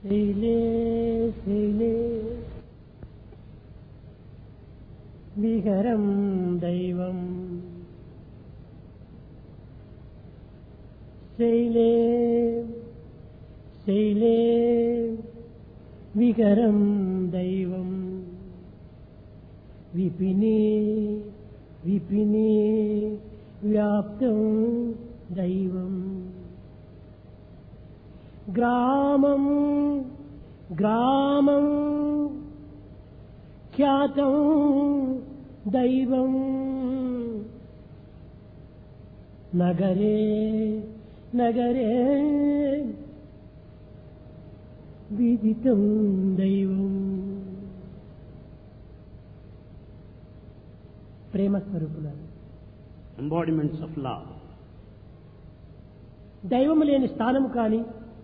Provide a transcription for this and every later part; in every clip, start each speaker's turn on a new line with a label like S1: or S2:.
S1: శైలే శైలే విహరం దైవం శైలే శైలే విహరం దైవం విపినే విపినే వ్యాప్తం దైవం గ్రామం గ్రామం ఖ్యాతం దైవం నగరే నగరే విదితం దైవం. ప్రేమ స్వరూపులారు,
S2: embodiments of love.
S1: దైవము లేని స్థానము కాని,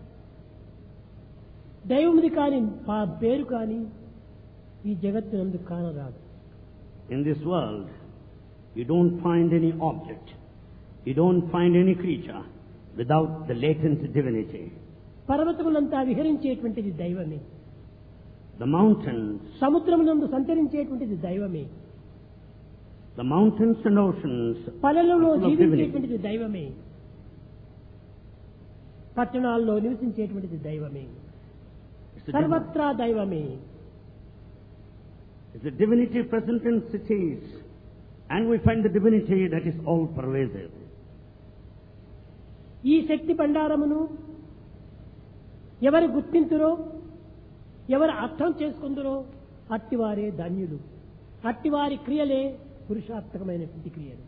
S1: దైవముది కాని పేరు కాని ఈ జగత్తునందు కానరాదు.
S2: In this world, you don't find any object, you don't find any creature without the latent divinity.
S1: పర్వతములంతా విహరించేటువంటిది దైవమే.
S2: The mountains,
S1: సముద్రమునందు సంచరించేటువంటిది దైవమే.
S2: the mountains and oceans
S1: పల్లెలలో
S2: are full of divinity.
S1: జీవించేటువంటిది దైవమే. పట్టణాల్లో నివసించేటువంటిది దైవమే. సర్వత్రా దైవమే.
S2: It's the divinity present in cities, and we find the divinity that is all pervasive.
S1: ఈ శక్తి భండారమును ఎవరు గుర్తింతురో, ఎవరు అర్థం చేసుకుందరో అట్టివారే ధన్యులు. అట్టివారి క్రియలే పురుషార్థకమైనటువంటి క్రియలు.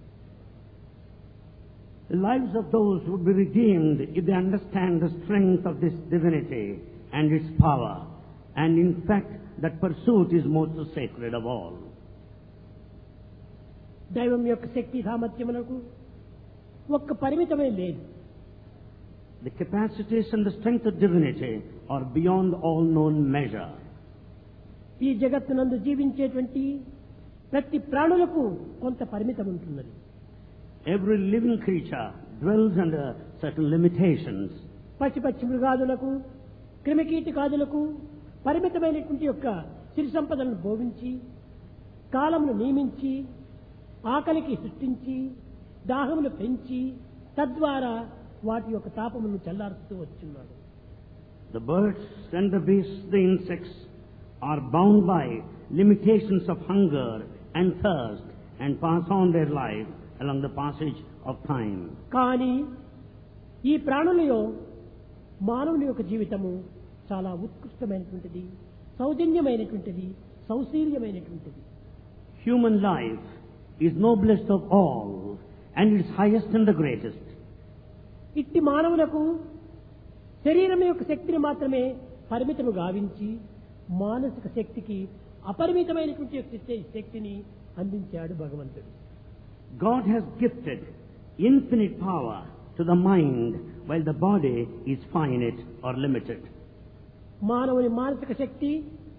S2: The lives of those would be redeemed if they understand the strength of this divinity and its power, and in fact that pursuit is most sacred of all.
S1: దైవం యొక్క శక్తి సామర్థ్యములకు ఒక్క పరిమితమే లేదు.
S2: The capacities and the strength of divinity are beyond all known measure.
S1: ఈ జగత్తునందు జీవించేటువంటి ప్రతి ప్రాణులకు కొంత పరిమితం ఉంటున్నది.
S2: Every living creature dwells under certain limitations.
S1: పచ్చి మృగాదులకు, క్రిమికీటకాదులకు పరిమితమైనటువంటి యొక్క సిరి సంపదలను భోగించి, కాలమును నియమించి, ఆకలికి సృష్టించి, దాహమును పెంచి, తద్వారా వాటి యొక్క తాపమును చల్లారుస్తూ వచ్చున్నాడు.
S2: The birds and the beasts, the insects are bound by limitations of hunger and thirst and pass on their life along the passage of time.
S1: కానీ ఈ ప్రాణులలో మానవుని యొక్క జీవితము చాలా ఉత్కృష్టమైనటువంటిది, సౌజన్యమైనటువంటిది, సౌశీల్యమైనటువంటిది.
S2: Human life is noblest of all and is highest and the greatest.
S1: ఇట్టి మానవులకు శరీరం యొక్క శక్తిని మాత్రమే పరిమితము గావించి మానసిక శక్తికి అపరిమితమైనటువంటి శక్తిని అందించాడు భగవంతుడు.
S2: God has gifted infinite power to the mind while the body is finite or limited.
S1: మానవుని మానసిక శక్తి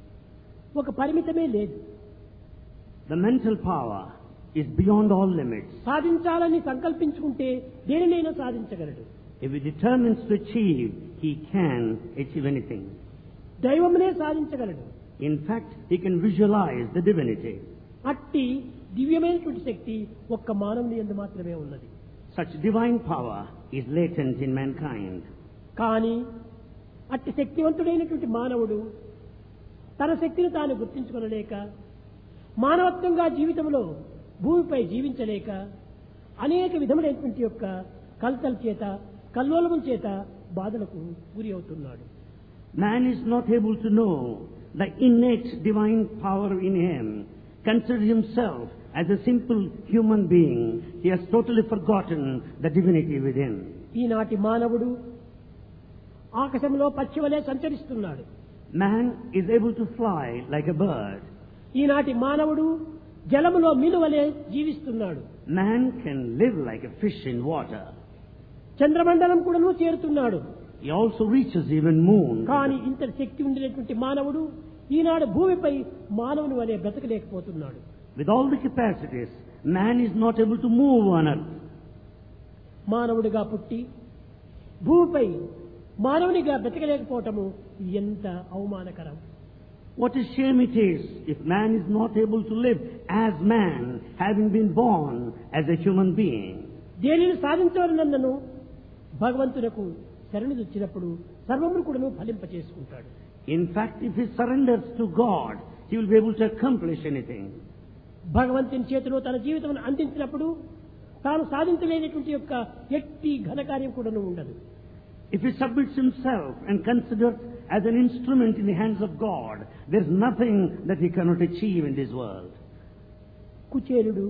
S1: ఒక పరిమితమే లేదు.
S2: The mental power is beyond all limits.
S1: సాధించాలని సంకల్పించుకుంటే దేనినైనా సాధించగలడు.
S2: If he determines to achieve, he can achieve anything.
S1: దైవమునే సాధించగలడు.
S2: In fact, he can visualize the divinity.
S1: అట్టి దివ్యమైనటువంటి శక్తి ఒక్క మానవుని యందు మాత్రమే ఉన్నది.
S2: Such divine power is latent in mankind.
S1: కానీ అట్టి శక్తివంతుడైనటువంటి మానవుడు తన శక్తిని తాను గుర్తించుకొనలేక, మానవత్వంగా జీవితంలో భూమిపై జీవించలేక అనేక విధములైనటువంటి యొక్క కలతల చేత, కల్లోలముల చేత బాధలకు గురి అవుతున్నాడు.
S2: Man is not able to know the innate divine power in him. Considers himself as a simple human being. He has totally forgotten the divinity within.
S1: ఈనాటి మానవుడు ఆకాశంలో పక్షివలే సంచరిస్తున్నాడు.
S2: Man is able to fly like a bird.
S1: ఈనాటి మానవుడు జలములో మీనువలే జీవిస్తున్నాడు.
S2: Man can live like a fish in water.
S1: చంద్రమండలం కూడాను చేరుతున్నాడు.
S2: He also reaches even moon.
S1: కానీ ఇంత శక్తి ఉండేటువంటి మానవుడు ఈనాడు భూమిపై మానవుని వలె బ్రతకలేకపోతున్నాడు.
S2: With all the capacities, man is not able to move on earth.
S1: మానవుడిగా పుట్టి భూమిపై మానవునిగా బ్రతకలేకపోవటము ఎంత అవమానకరం.
S2: What a shame it is if man is not able to live as man, having been born as a human being.
S1: దేనిని సాధించవలనన్నను భగవంతునకు శరణుదొచ్చినప్పుడు సర్వమును కూడాను ఫలింపచేసుకుంటాడు.
S2: In fact, if he surrenders to God, he will be able to accomplish anything.
S1: భగవంతుని చేతిలో తన జీవితం అందించినప్పుడు తాను సాధించలేనటువంటి యొక్క ఎట్టి ఘనకార్యం కూడాను ఉండదు.
S2: If he submits himself and considers as an instrument in the hands of God, there is nothing that he cannot achieve in this world.
S1: కుచేలుడు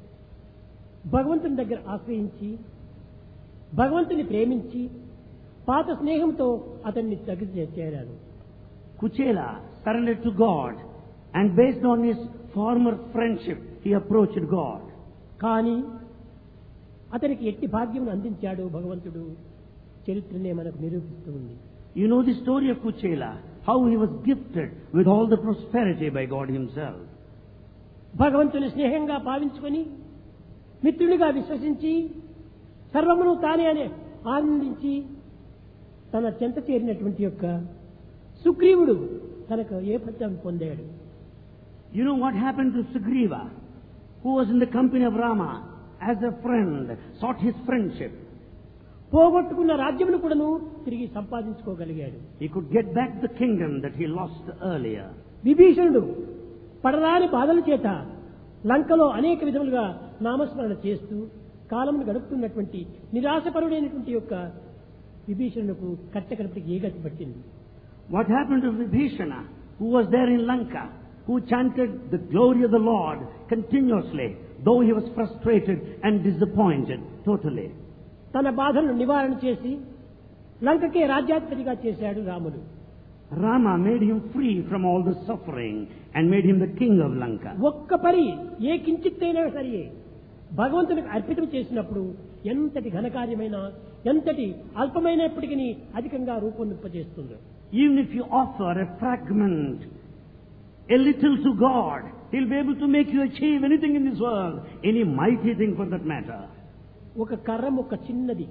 S1: భగవంతుని దగ్గర ఆశ్రయించి భగవంతుని ప్రేమించి పాత స్నేహంతో అతన్ని దగ్గర చేరాడు.
S2: Kuchela surrendered to God, and based on his former friendship, he approached God.
S1: కానీ అతనికి ఎట్టి భాగ్యం అందించాడు భగవంతుడు చరిత్రనే మనకు నిరూపిస్తూ ఉంది.
S2: You know the story of Kuchela, how he was gifted with all the prosperity by God himself.
S1: భగవంతుని స్నేహంగా భావించుకొని మిత్రుడిగా విశ్వసించి సర్వమును తానే అని ఆనందించి తన చెంత చేరినటువంటి యొక్క సుగ్రీవుడు తనకు ఏ ఫలితం పొందాడు.
S2: You know what happened to Sugriva, who was in the company of Rama as a friend, sought his friendship.
S1: పోగొట్టుకున్న రాజ్యమును కూడాను తిరిగి సంపాదించుకోగలిగాడు.
S2: He could get back the kingdom that he lost earlier.
S1: విభీషణుడు పడరాని బాధల చేత లంకలో అనేక విధములుగా నామస్మరణ చేస్తూ కాలమును గడుపుతున్నటువంటి నిరాశపరుడైనటువంటి యొక్క విభీషణులకు కట్టకడపటికి ఏ గతి పట్టింది.
S2: What happened to Vibhishana, who was there in Lanka, who chanted the glory of the Lord continuously, though he was frustrated and disappointed totally.
S1: తన బాధలను నివారణ చేసి లంకకే రాజ్యాధిపతిగా చేశాడు రాముడు.
S2: Rama made him free from all the suffering and made him the king of Lanka.
S1: ఒక్క పరి ఏ కించిత్తైనా సరే భగవంతునికి అర్పితం చేసినప్పుడు ఎంతటి ఘనకార్యమైనా ఎంతటి అల్పమైనప్పటికీ అధికంగా రూపొందింపజేస్తుంది.
S2: Even if you offer a fragment, a little to God, he'll be able to make you achieve anything in this world, any mighty thing for that matter.
S1: ఒక కర్ర ముక్క చిన్నది,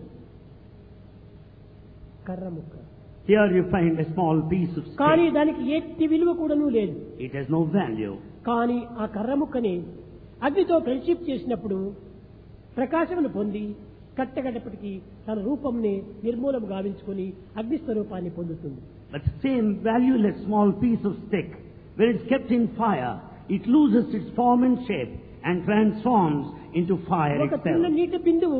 S1: కర్ర ముక్క,
S2: Here you find a small piece of
S1: కానీ
S2: stone.
S1: దానికి ఎట్టి విలువ కూడాను లేదు.
S2: It has no value.
S1: కానీ ఆ కర్ర ముక్కని అగ్నితో ఫ్రెండ్షిప్ చేసినప్పుడు ప్రకాశమును పొంది కట్టగడపటికి తన రూపంని నిర్మూలం గావించుకొని అగ్నిస్వరూపాన్ని పొందుతుంది.
S2: But same valueless small piece of stick, when it's kept in fire, it loses its form and shape and transforms into fire
S1: ఒక చిన్న
S2: itself.
S1: నీటి బిందువు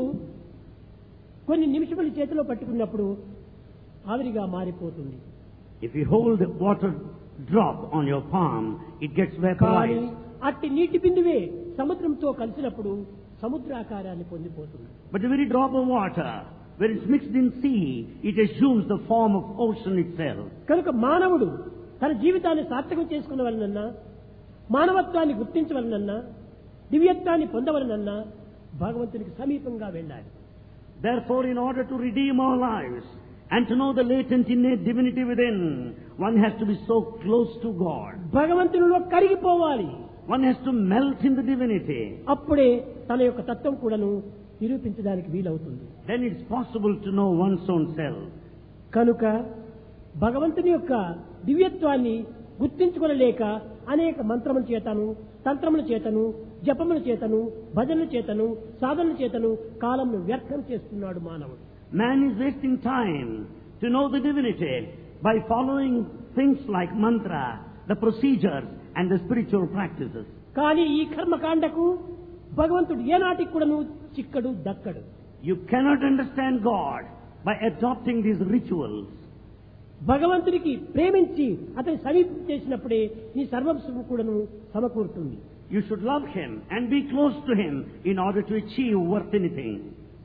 S1: కొన్ని నిమిషముల చేతిలో పట్టుకున్నప్పుడు ఆవిరిగా మారిపోతుంది.
S2: If you hold a water drop on your palm, it gets
S1: కానీ
S2: vaporized.
S1: అట్టి నీటి బిందువే సముద్రంతో కలిసినప్పుడు సముద్రాకారాన్ని పొందిపోతుంది.
S2: But the very drop of water, when it's mixed in sea, it assumes the form of ocean itself.
S1: కనుక మానవుడు తన జీవితాన్ని సార్థకం చేసుకున్నవలనన్నా మానవత్వాన్ని గుర్తించవలనన్నా దివ్యత్వాన్ని పొందవలనన్నా భగవంతునికి సమీపంగా వెళ్ళాలి.
S2: Therefore, in order to redeem our lives and to know the latent innate divinity within, one has to be so close to God.
S1: భగవంతునిలో కరిగిపోవాలి.
S2: One has to melt in the divinity.
S1: అప్పుడే తన యొక్క తత్వం కూడాను నిరూపించడానికి వీలవుతుంది.
S2: Then it's possible to know one's own self.
S1: కనుక భగవంతుని యొక్క దివ్యత్వాన్ని గుర్తించుకొనలేక అనేక మంత్రముల చేతను తంత్రముల చేతను జపముల చేతను భజనల చేతను సాధనల చేతను కాలంను వ్యర్థం చేస్తున్నాడు మానవుడు.
S2: Man is wasting time to know the divinity by following things like mantra, the procedures and the spiritual practices.
S1: కానీ ఈ కర్మకాండకు భగవంతుడు ఏనాటికి కూడాను చిక్కడు దక్కడు.
S2: You cannot understand God by adopting these rituals.
S1: భగవంతుడికి ప్రేమించి అతని సమీపం చేసినప్పుడే నీ సర్వస్వం కూడాను సమకూరుతుంది.
S2: You should love Him and be close to Him in order to achieve worth anything.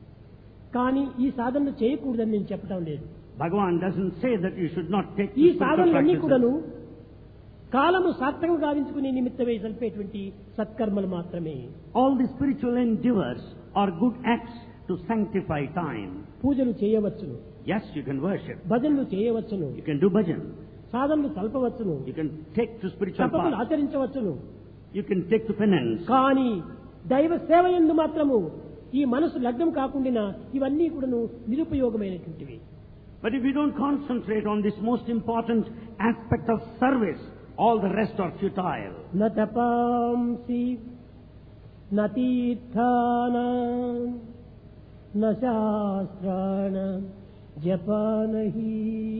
S1: కానీ ఈ సాధనలు చేయకూడదని నేను చెప్పడం లేదు.
S2: Bhagavan doesn't say that you should not take
S1: ఈ
S2: the spiritual
S1: సాధనలన్నీ కూడాను
S2: practices.
S1: కాలము సార్థకం గావించుకునే నిమిత్తమై సల్పేటువంటి సత్కర్మలు మాత్రమే.
S2: All the spiritual endeavors are good acts to sanctify time.
S1: పూజలు చేయవచ్చును,
S2: Yes, you can worship.
S1: భజనలు చేయవచ్చును,
S2: You can do bhajan.
S1: సాధనలు సల్పవచ్చును,
S2: You can take to spiritual
S1: తపములు
S2: path.
S1: ఆచరించవచ్చును.
S2: You can take to penance.
S1: కానీ దైవ సేవ యందు మాత్రము ఈ మనసు లగ్నం కాకుండా ఇవన్నీ కూడాను నిరుపయోగమైనటువంటివి.
S2: But if we don't concentrate on this most important aspect of service, all the rest are futile.
S1: న తపాంసి న తీర్థానాం న శాస్త్రాణం జపానహి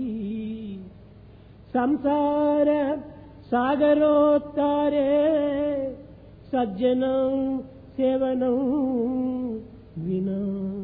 S1: సంసార సాగరోత్తారే సజ్జనం సేవనం వినా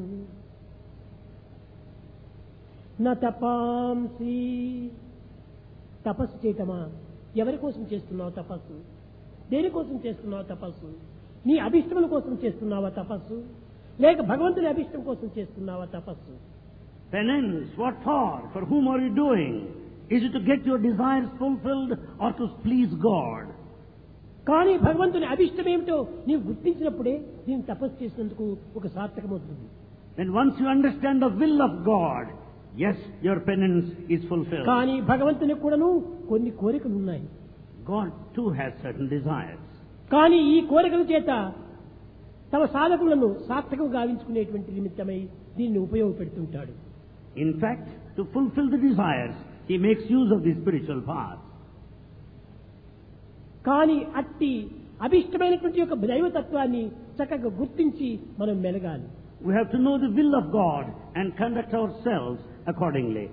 S1: న తపాంసి తపస్సు చేయటమా? ఎవరి కోసం చేస్తున్నావు తపస్సు? దేనికోసం చేస్తున్నావు తపస్సు? నీ అభిష్టముల కోసం చేస్తున్నావా తపస్సు, లేక భగవంతుని అభిష్టం కోసం చేస్తున్నావా తపస్సు?
S2: Penance, what for? For whom are you doing? Is it to get your desires fulfilled or to please God?
S1: కానీ భగవంతుని అభిష్టం ఏమిటో నీవు గుర్తించినప్పుడే నేను తపస్సు చేసినందుకు ఒక సార్థకమవుతుంది.
S2: Then once you understand the will of God, yes, your penance is fulfilled.
S1: కానీ భగవంతునికి కూడాను కొన్ని కోరికలు ఉన్నాయి.
S2: God too has certain desires.
S1: కానీ ఈ కోరికల చేత తమ సాధకులను సార్థకం గావించుకునేటువంటి నిమిత్తమై దీన్ని ఉపయోగపెడుతుంటాడు.
S2: In fact, to fulfill the desires, he makes use of the spiritual path.
S1: కానీ అట్టి అభిష్టమైనటువంటి యొక్క దైవతత్వాన్ని చక్కగా గుర్తించి మనం మెలగాలి.
S2: We have to know the will of God and conduct ourselves accordingly.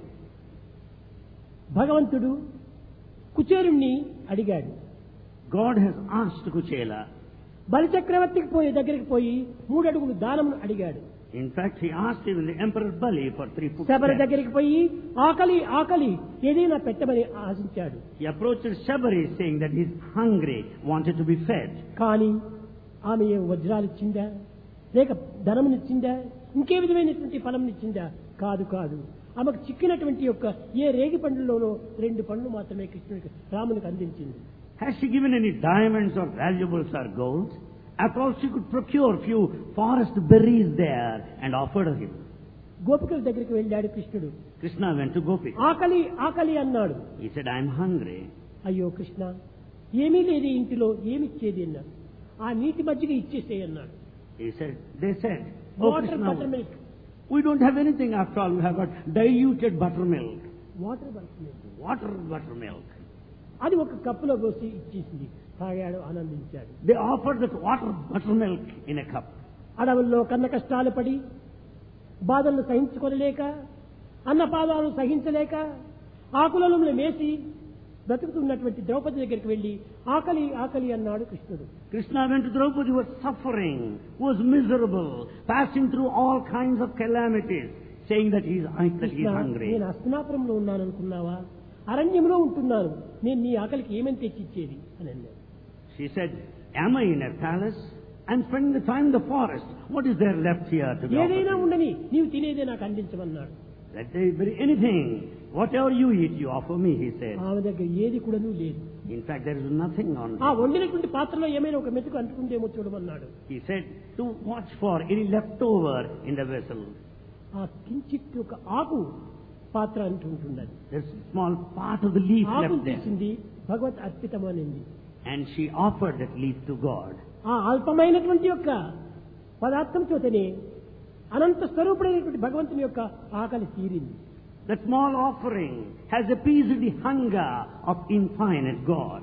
S1: భగవంతుడు కుచేరుణ్ణి అడిగాడు.
S2: God has asked Kuchela.
S1: బలిచక్రవర్తికి దగ్గరికి పోయి 3 అడుగులు దానమును అడిగాడు.
S2: In fact, he asked even the Emperor Bali for 3 foot
S1: Sabari
S2: steps.
S1: దగ్గరికి పోయి ఆకలి ఆకలి ఏదైనా పెట్టమని ఆశించాడు.
S2: He approached Shabari saying that he is hungry, wanted to be fed.
S1: కానీ ఆమె ఏ వజ్రాలు ఇచ్చిందా, లేక ధనమునిచ్చిందా, ఇంకే విధమైనటువంటి ఫలంనిచ్చిందా? కాదు కాదు. ఆమెకు చిక్కినటువంటి యొక్క ఏ రేగి పండ్లలోనో 2 పండ్లు మాత్రమే కృష్ణుడికి రామునికి అందించింది.
S2: Has she given any diamonds or valuables or gold? After all, she could procure few forest berries there and offered him.
S1: గోపికల దగ్గరికి వెళ్ళాడు కృష్ణుడు.
S2: Krishna went to Gopi.
S1: ఆకలి ఆకలి అన్నాడు.
S2: He said, I am hungry.
S1: అయ్యో కృష్ణ, ఏమీ లేదు ఇంటిలో, ఏమిచ్చేది అన్నాడు. ఆ నీటి మజ్జిగ ఇచ్చేసేయి అన్నాడు.
S2: They said, oh
S1: water
S2: Krishna,
S1: butter milk.
S2: we don't have anything after all. We have got diluted buttermilk.
S1: Water butter milk.
S2: Water buttermilk.
S1: అది ఒక కప్పులో పోసి ఇచ్చేసింది. తాగాడు, ఆనందించాడు.
S2: They offered that water buttermilk in a cup.
S1: అడవుల్లో కన్న కష్టాలు పడి బాధలను సహించుకోలేక, అన్నపాదాలు సహించలేక, ఆకులను మేసి బ్రతుకుతున్నటువంటి ద్రౌపది దగ్గరికి వెళ్లి ఆకలి ఆకలి అన్నాడు కృష్ణుడు.
S2: Krishna went to Draupadi, who was suffering, who was miserable, passing through all kinds of calamities, saying that he is hungry.
S1: నేను హస్తినాపురంలో ఉన్నాను అనుకున్నావా? అరణ్యంలో ఉంటున్నాను, నేను నీ ఆకలికి ఏమని తెచ్చిచ్చేది అని అన్నాడు.
S2: She said, am I in a palace? I'm spending the time in the forest. What is there left here to be
S1: ఏదైనా
S2: offered?
S1: ఉండని, నీవు తినేదే నాకు అందించమన్నాడు.
S2: Let there be anything. Whatever you eat, you offer me, he said.
S1: ఆమె దగ్గర ఏది కూడాను లేదు.
S2: In fact, there is nothing on
S1: ఆ
S2: it.
S1: వండినటువంటి పాత్రలో ఏమైనా ఒక మెతుకు అంటుకుంటేమో చూడమన్నాడు.
S2: He said to watch for any leftover in the vessel.
S1: ఆ కించిత్ ఒక ఆకు పాత్ర అంటుంటున్నది.
S2: There's a small part of the leaf
S1: ఆకు
S2: left there.
S1: తీసింది, భగవత్ అర్పితమనింది.
S2: And she offered that leaf to God.
S1: ఆ అల్పమైనటువంటి యొక్క పదార్థం చేతనే అనంత స్వరూపుడైనటువంటి భగవంతుని యొక్క ఆకలి తీరింది.
S2: That small offering has appeased the hunger of infinite God.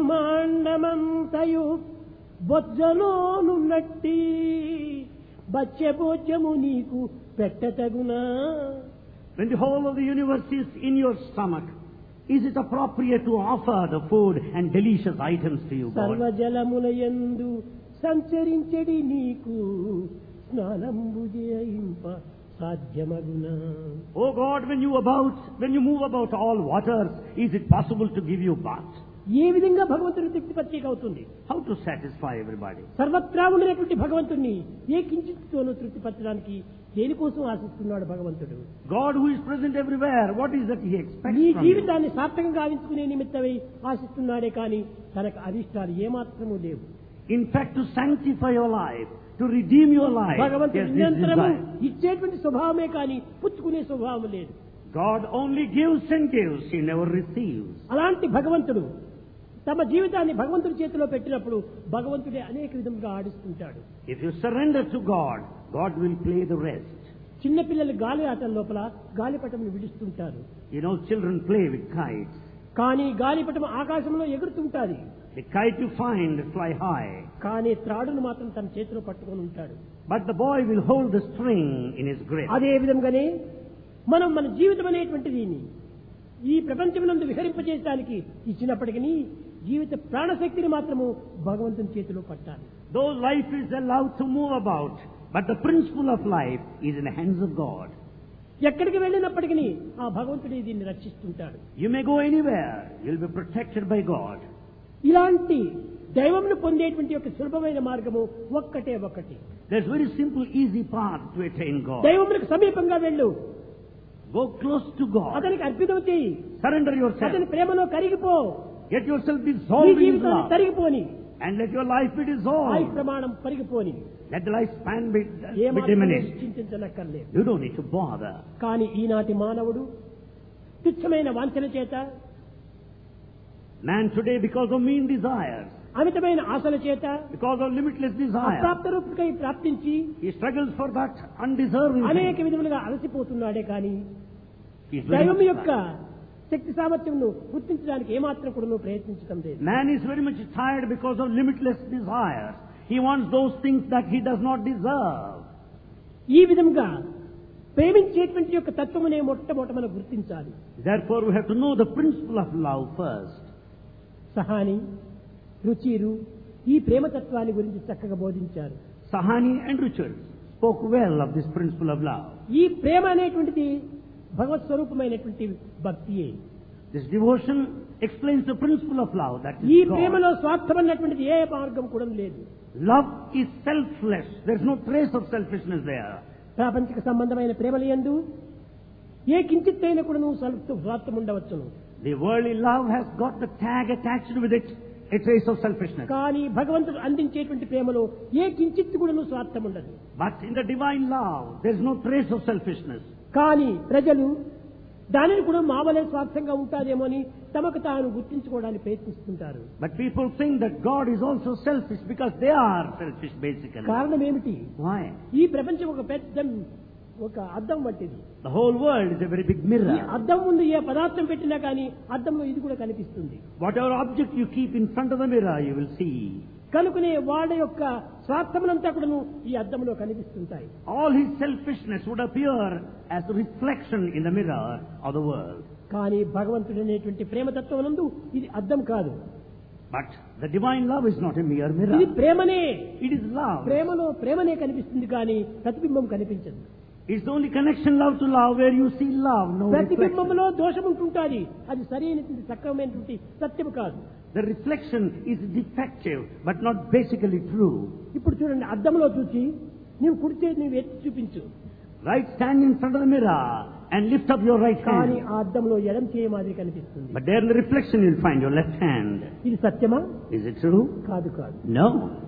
S1: బ్రహ్మాండమంతయు బొజ్జలోనున్నట్టి బచ్చె భోజ్యము నీకు పెట్టతగునా.
S2: When the whole of the universe is in your stomach, is it appropriate to offer the food and delicious items to you, God?
S1: సర్వజలములయందు సంచరించెడి నీకు స్నానంబు చేయింప సాధ్యమగునా.
S2: Oh God, when you move about all waters, is it possible to give you bath?
S1: ఏ విధంగా భగవంతుని తృప్తిపరిచేక అవుతుంది?
S2: How to satisfy everybody?
S1: సర్వత్రా ఉండేటువంటి భగవంతుణ్ణి ఏ కించిత్తోనూ తృప్తిపరచడానికి దేనికోసం ఆశిస్తున్నాడు భగవంతుడు?
S2: God who is present everywhere, what is that he expects
S1: నీ
S2: from you?
S1: జీవితాన్ని సార్థకంగా గావించుకునే నిమిత్తమై ఆశిస్తున్నాడే కానీ తనకు అభిష్టాలు ఏమాత్రమూ లేవు.
S2: In fact, to sanctify your life, to redeem your life,
S1: భగవంతుడు
S2: yes, this
S1: నిరంతరము
S2: desire.
S1: ఇచ్చేటువంటి స్వభావమే కానీ పుచ్చుకునే స్వభావం లేదు.
S2: God only gives and gives, he never receives.
S1: అలాంటి భగవంతుడు తమ జీవితాన్ని భగవంతుడి చేతిలో పెట్టినప్పుడు భగవంతుడే అనేక విధంగా ఆడిస్తుంటాడు.
S2: If you surrender to God, God will play the rest.
S1: చిన్నపిల్లలు గాలి ఆటల లోపల గాలిపటంను విడుస్తుంటారు.
S2: Children play with kites.
S1: కానీ గాలిపటం ఆకాశంలో ఎగురుతుంటాది.
S2: The kite you find fly high.
S1: కానీ త్రాడును మాత్రం తన చేతిలో పట్టుకొని ఉంటాడు.
S2: But the boy will hold the string in his grip.
S1: అదే విధంగానే మనం మన జీవితం అనేటువంటిది ఈ ప్రపంచమునందు విహరింపజేయడానికి ఇచ్చినప్పటికీ జీవిత ప్రాణశక్తిని మాత్రము భగవంతుని చేతిలో పట్టాలి.
S2: Though life is allowed to move about, but the principle of life is in the hands of God.
S1: ఎక్కడికి వెళ్ళినప్పటికీ ఆ భగవంతుడే దీన్ని రక్షిస్తుంటాడు.
S2: You may go anywhere, you'll be protected by God.
S1: ఇలాంటి దైవంను పొందేటువంటి ఒక సులభమైన మార్గము ఒక్కటే.
S2: There's very simple, easy path to attain God.
S1: దైవమునకు సమీపంగా వెళ్ళు.
S2: Go close to God.
S1: అతనికి అర్పితం చేయి.
S2: Surrender yourself.
S1: అతని ప్రేమలో కరిగిపో.
S2: Get yourself dissolved in His love.
S1: తరిగిపోని.
S2: And let your life be dissolved.
S1: ఆయుష్ ప్రమాణం పరిగిపోని.
S2: Let the lifespan be diminished.
S1: చింతించనక్కర్లేదు.
S2: You don't need to bother.
S1: కానీ ఈనాటి మానవుడు తుచ్చమైన వాంఛన చేత,
S2: man today, because of mean desires,
S1: అమితమైన ఆశల చేత,
S2: because of limitless desire,
S1: అప్రాప్త రూపకై ప్రాప్తించి
S2: he struggles for that undeserving.
S1: అనేక విధములుగా అలసిపోతున్నాడే కానీ దైవం యొక్క శక్తి సామర్థ్యంను గుర్తించడానికి ఏమాత్రం కూడా ప్రయత్నించడం లేదు.
S2: Man is very much tired because of limitless desires. He wants those things that he does not deserve.
S1: ఈ విధంగా ప్రేమించేటువంటి యొక్క తత్వమునే మొట్టమొదట మనం గుర్తించాలి.
S2: Therefore we have to know the principle of love first.
S1: Sahani, రుచిరు ఈ ప్రేమతత్వాన్ని గురించి చక్కగా బోధించారు.
S2: Sahani and Richard spoke well of this principle of love.
S1: ఈ ప్రేమ అనేటువంటిది భగవత్ స్వరూపమైనటువంటి భక్తియే.
S2: This devotion explains the principle of love, that
S1: ఈ
S2: is God.
S1: ప్రేమలో స్వార్థం అన్నటువంటిది ఏ మార్గం కూడా లేదు.
S2: Love is selfless. There is no trace of selfishness there.
S1: ప్రాపంచిక సంబంధమైన ప్రేమల యందు ఏ కించిత్తైన కూడా స్వార్థం ఉండవచ్చును.
S2: The worldly love has got the tag attached with it, a trace of selfishness.
S1: కానీ భగవంతుడు అందించేటువంటి ప్రేమలో ఏ కించిత్తు కూడా స్వార్థం ఉండదు.
S2: But in the divine love, there is no trace of selfishness.
S1: కానీ ప్రజలు దానిని కూడా మావలే స్వార్థంగా ఉంటాదేమో అని తమకు తాను గుర్తించుకోవడానికి ప్రయత్నిస్తుంటారు.
S2: But people think that God is also selfish because they are selfish basically.
S1: కారణం ఏమిటి?
S2: Why?
S1: ఈ ప్రపంచం ఒక అద్దం వంటిది.
S2: The whole world is a very big
S1: ఈ
S2: mirror.
S1: అద్దం ముందు ఏ పదార్థం పెట్టినా కానీ అద్దంలో ఇది కూడా కనిపిస్తుంది.
S2: Whatever object you keep in front of the mirror, you will see.
S1: కనుకనే వాళ్ళ యొక్క స్వార్థములంతా కూడా ఈ అద్దంలో కనిపిస్తుంటాయి.
S2: All his selfishness would appear as a reflection in the mirror of the world.
S1: కానీ భగవంతుడు అనేటువంటి ప్రేమతత్వమునందు ఇది అద్దం కాదు.
S2: But the divine love is not a mere mirror.
S1: ఇది ప్రేమనే.
S2: It is love.
S1: ప్రేమలో ప్రేమనే కనిపిస్తుంది కానీ ప్రతిబింబం కనిపించదు.
S2: It's the only connection love to love where you see love, no reflection.
S1: ప్రతిబింబంలో దోషం ఉంటుంటాది. అది సరైనటువంటి సక్రమమైనటువంటి సత్యం కాదు.
S2: The reflection is defective but not basically true.
S1: ఇప్పుడు చూడండి, అద్దంలో చూసి నీవు కుడి చేతి నీవు ఎత్తి చూపించు.
S2: Right, stand in front of the mirror and lift up your right
S1: కానీ
S2: hand.
S1: ఆ అద్దంలో ఎడం చేయి మాదిరి కనిపిస్తుంది.
S2: But there in the reflection you'll find your left hand.
S1: ఇది సత్యమా?
S2: Is it true?
S1: కాదు.
S2: No.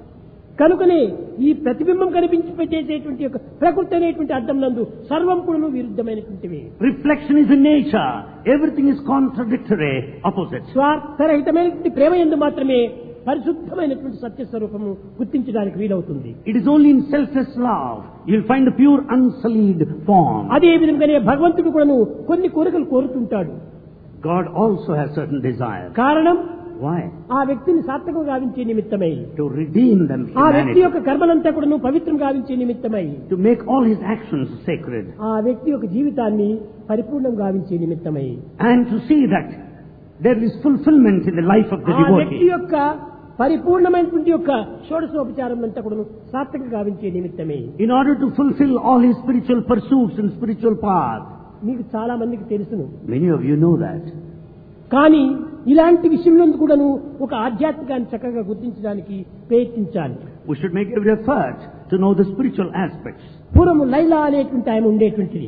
S1: కనుకనే ఈ ప్రతిబింబం కనిపించేటువంటి యొక్క ప్రకృతి అనేటువంటి అద్దం నందు సర్వం కూడా విరుద్ధమైనటువంటివి.
S2: Reflection is in nature. Everything is contradictory, opposite.
S1: స్వార్థరహితమైనటువంటి ప్రేమ యందు మాత్రమే పరిశుద్ధమైనటువంటి సత్య స్వరూపము గుర్తించడానికి వీలవుతుంది.
S2: It is only in selfless love you'll find the pure unsullied form.
S1: అదే విధంగానే భగవంతుడు కూడాను కొన్ని కోరికలు కోరుతుంటాడు.
S2: God also has certain desires.
S1: కారణం
S2: Why?
S1: ఆ వ్యక్తిని సాత్వికంగా గావించే నిమిత్తమై,
S2: To redeem them,
S1: ఆ వ్యక్తి
S2: humanity.
S1: యొక్క కర్మలంతా కూడాను పవిత్రం గావించే నిమిత్తమై,
S2: To make all his actions sacred.
S1: ఆ వ్యక్తి యొక్క జీవితాన్ని పరిపూర్ణం గావించే నిమిత్తమై,
S2: And to see that there is fulfillment in the life of the
S1: ఆ వ్యక్తి
S2: devotee.
S1: యొక్క పరిపూర్ణమైనటువంటి యొక్క షోడశోపచారం అంతా కూడాను సాత్వికంగా గావించే నిమిత్తమే.
S2: In order to fulfill all his spiritual pursuits and spiritual path.
S1: మీకు చాలా మందికి తెలుసును.
S2: Many of you know that.
S1: కానీ ఇలాంటి విషయంలో కూడాను ఒక ఆధ్యాత్మికాన్ని చక్కగా గుర్తించడానికి ప్రయత్నించాలి.
S2: We should make every effort to know the spiritual aspects.
S1: పూర్వము లైలా అనేటువంటి ఆమె ఉండేటువంటిది.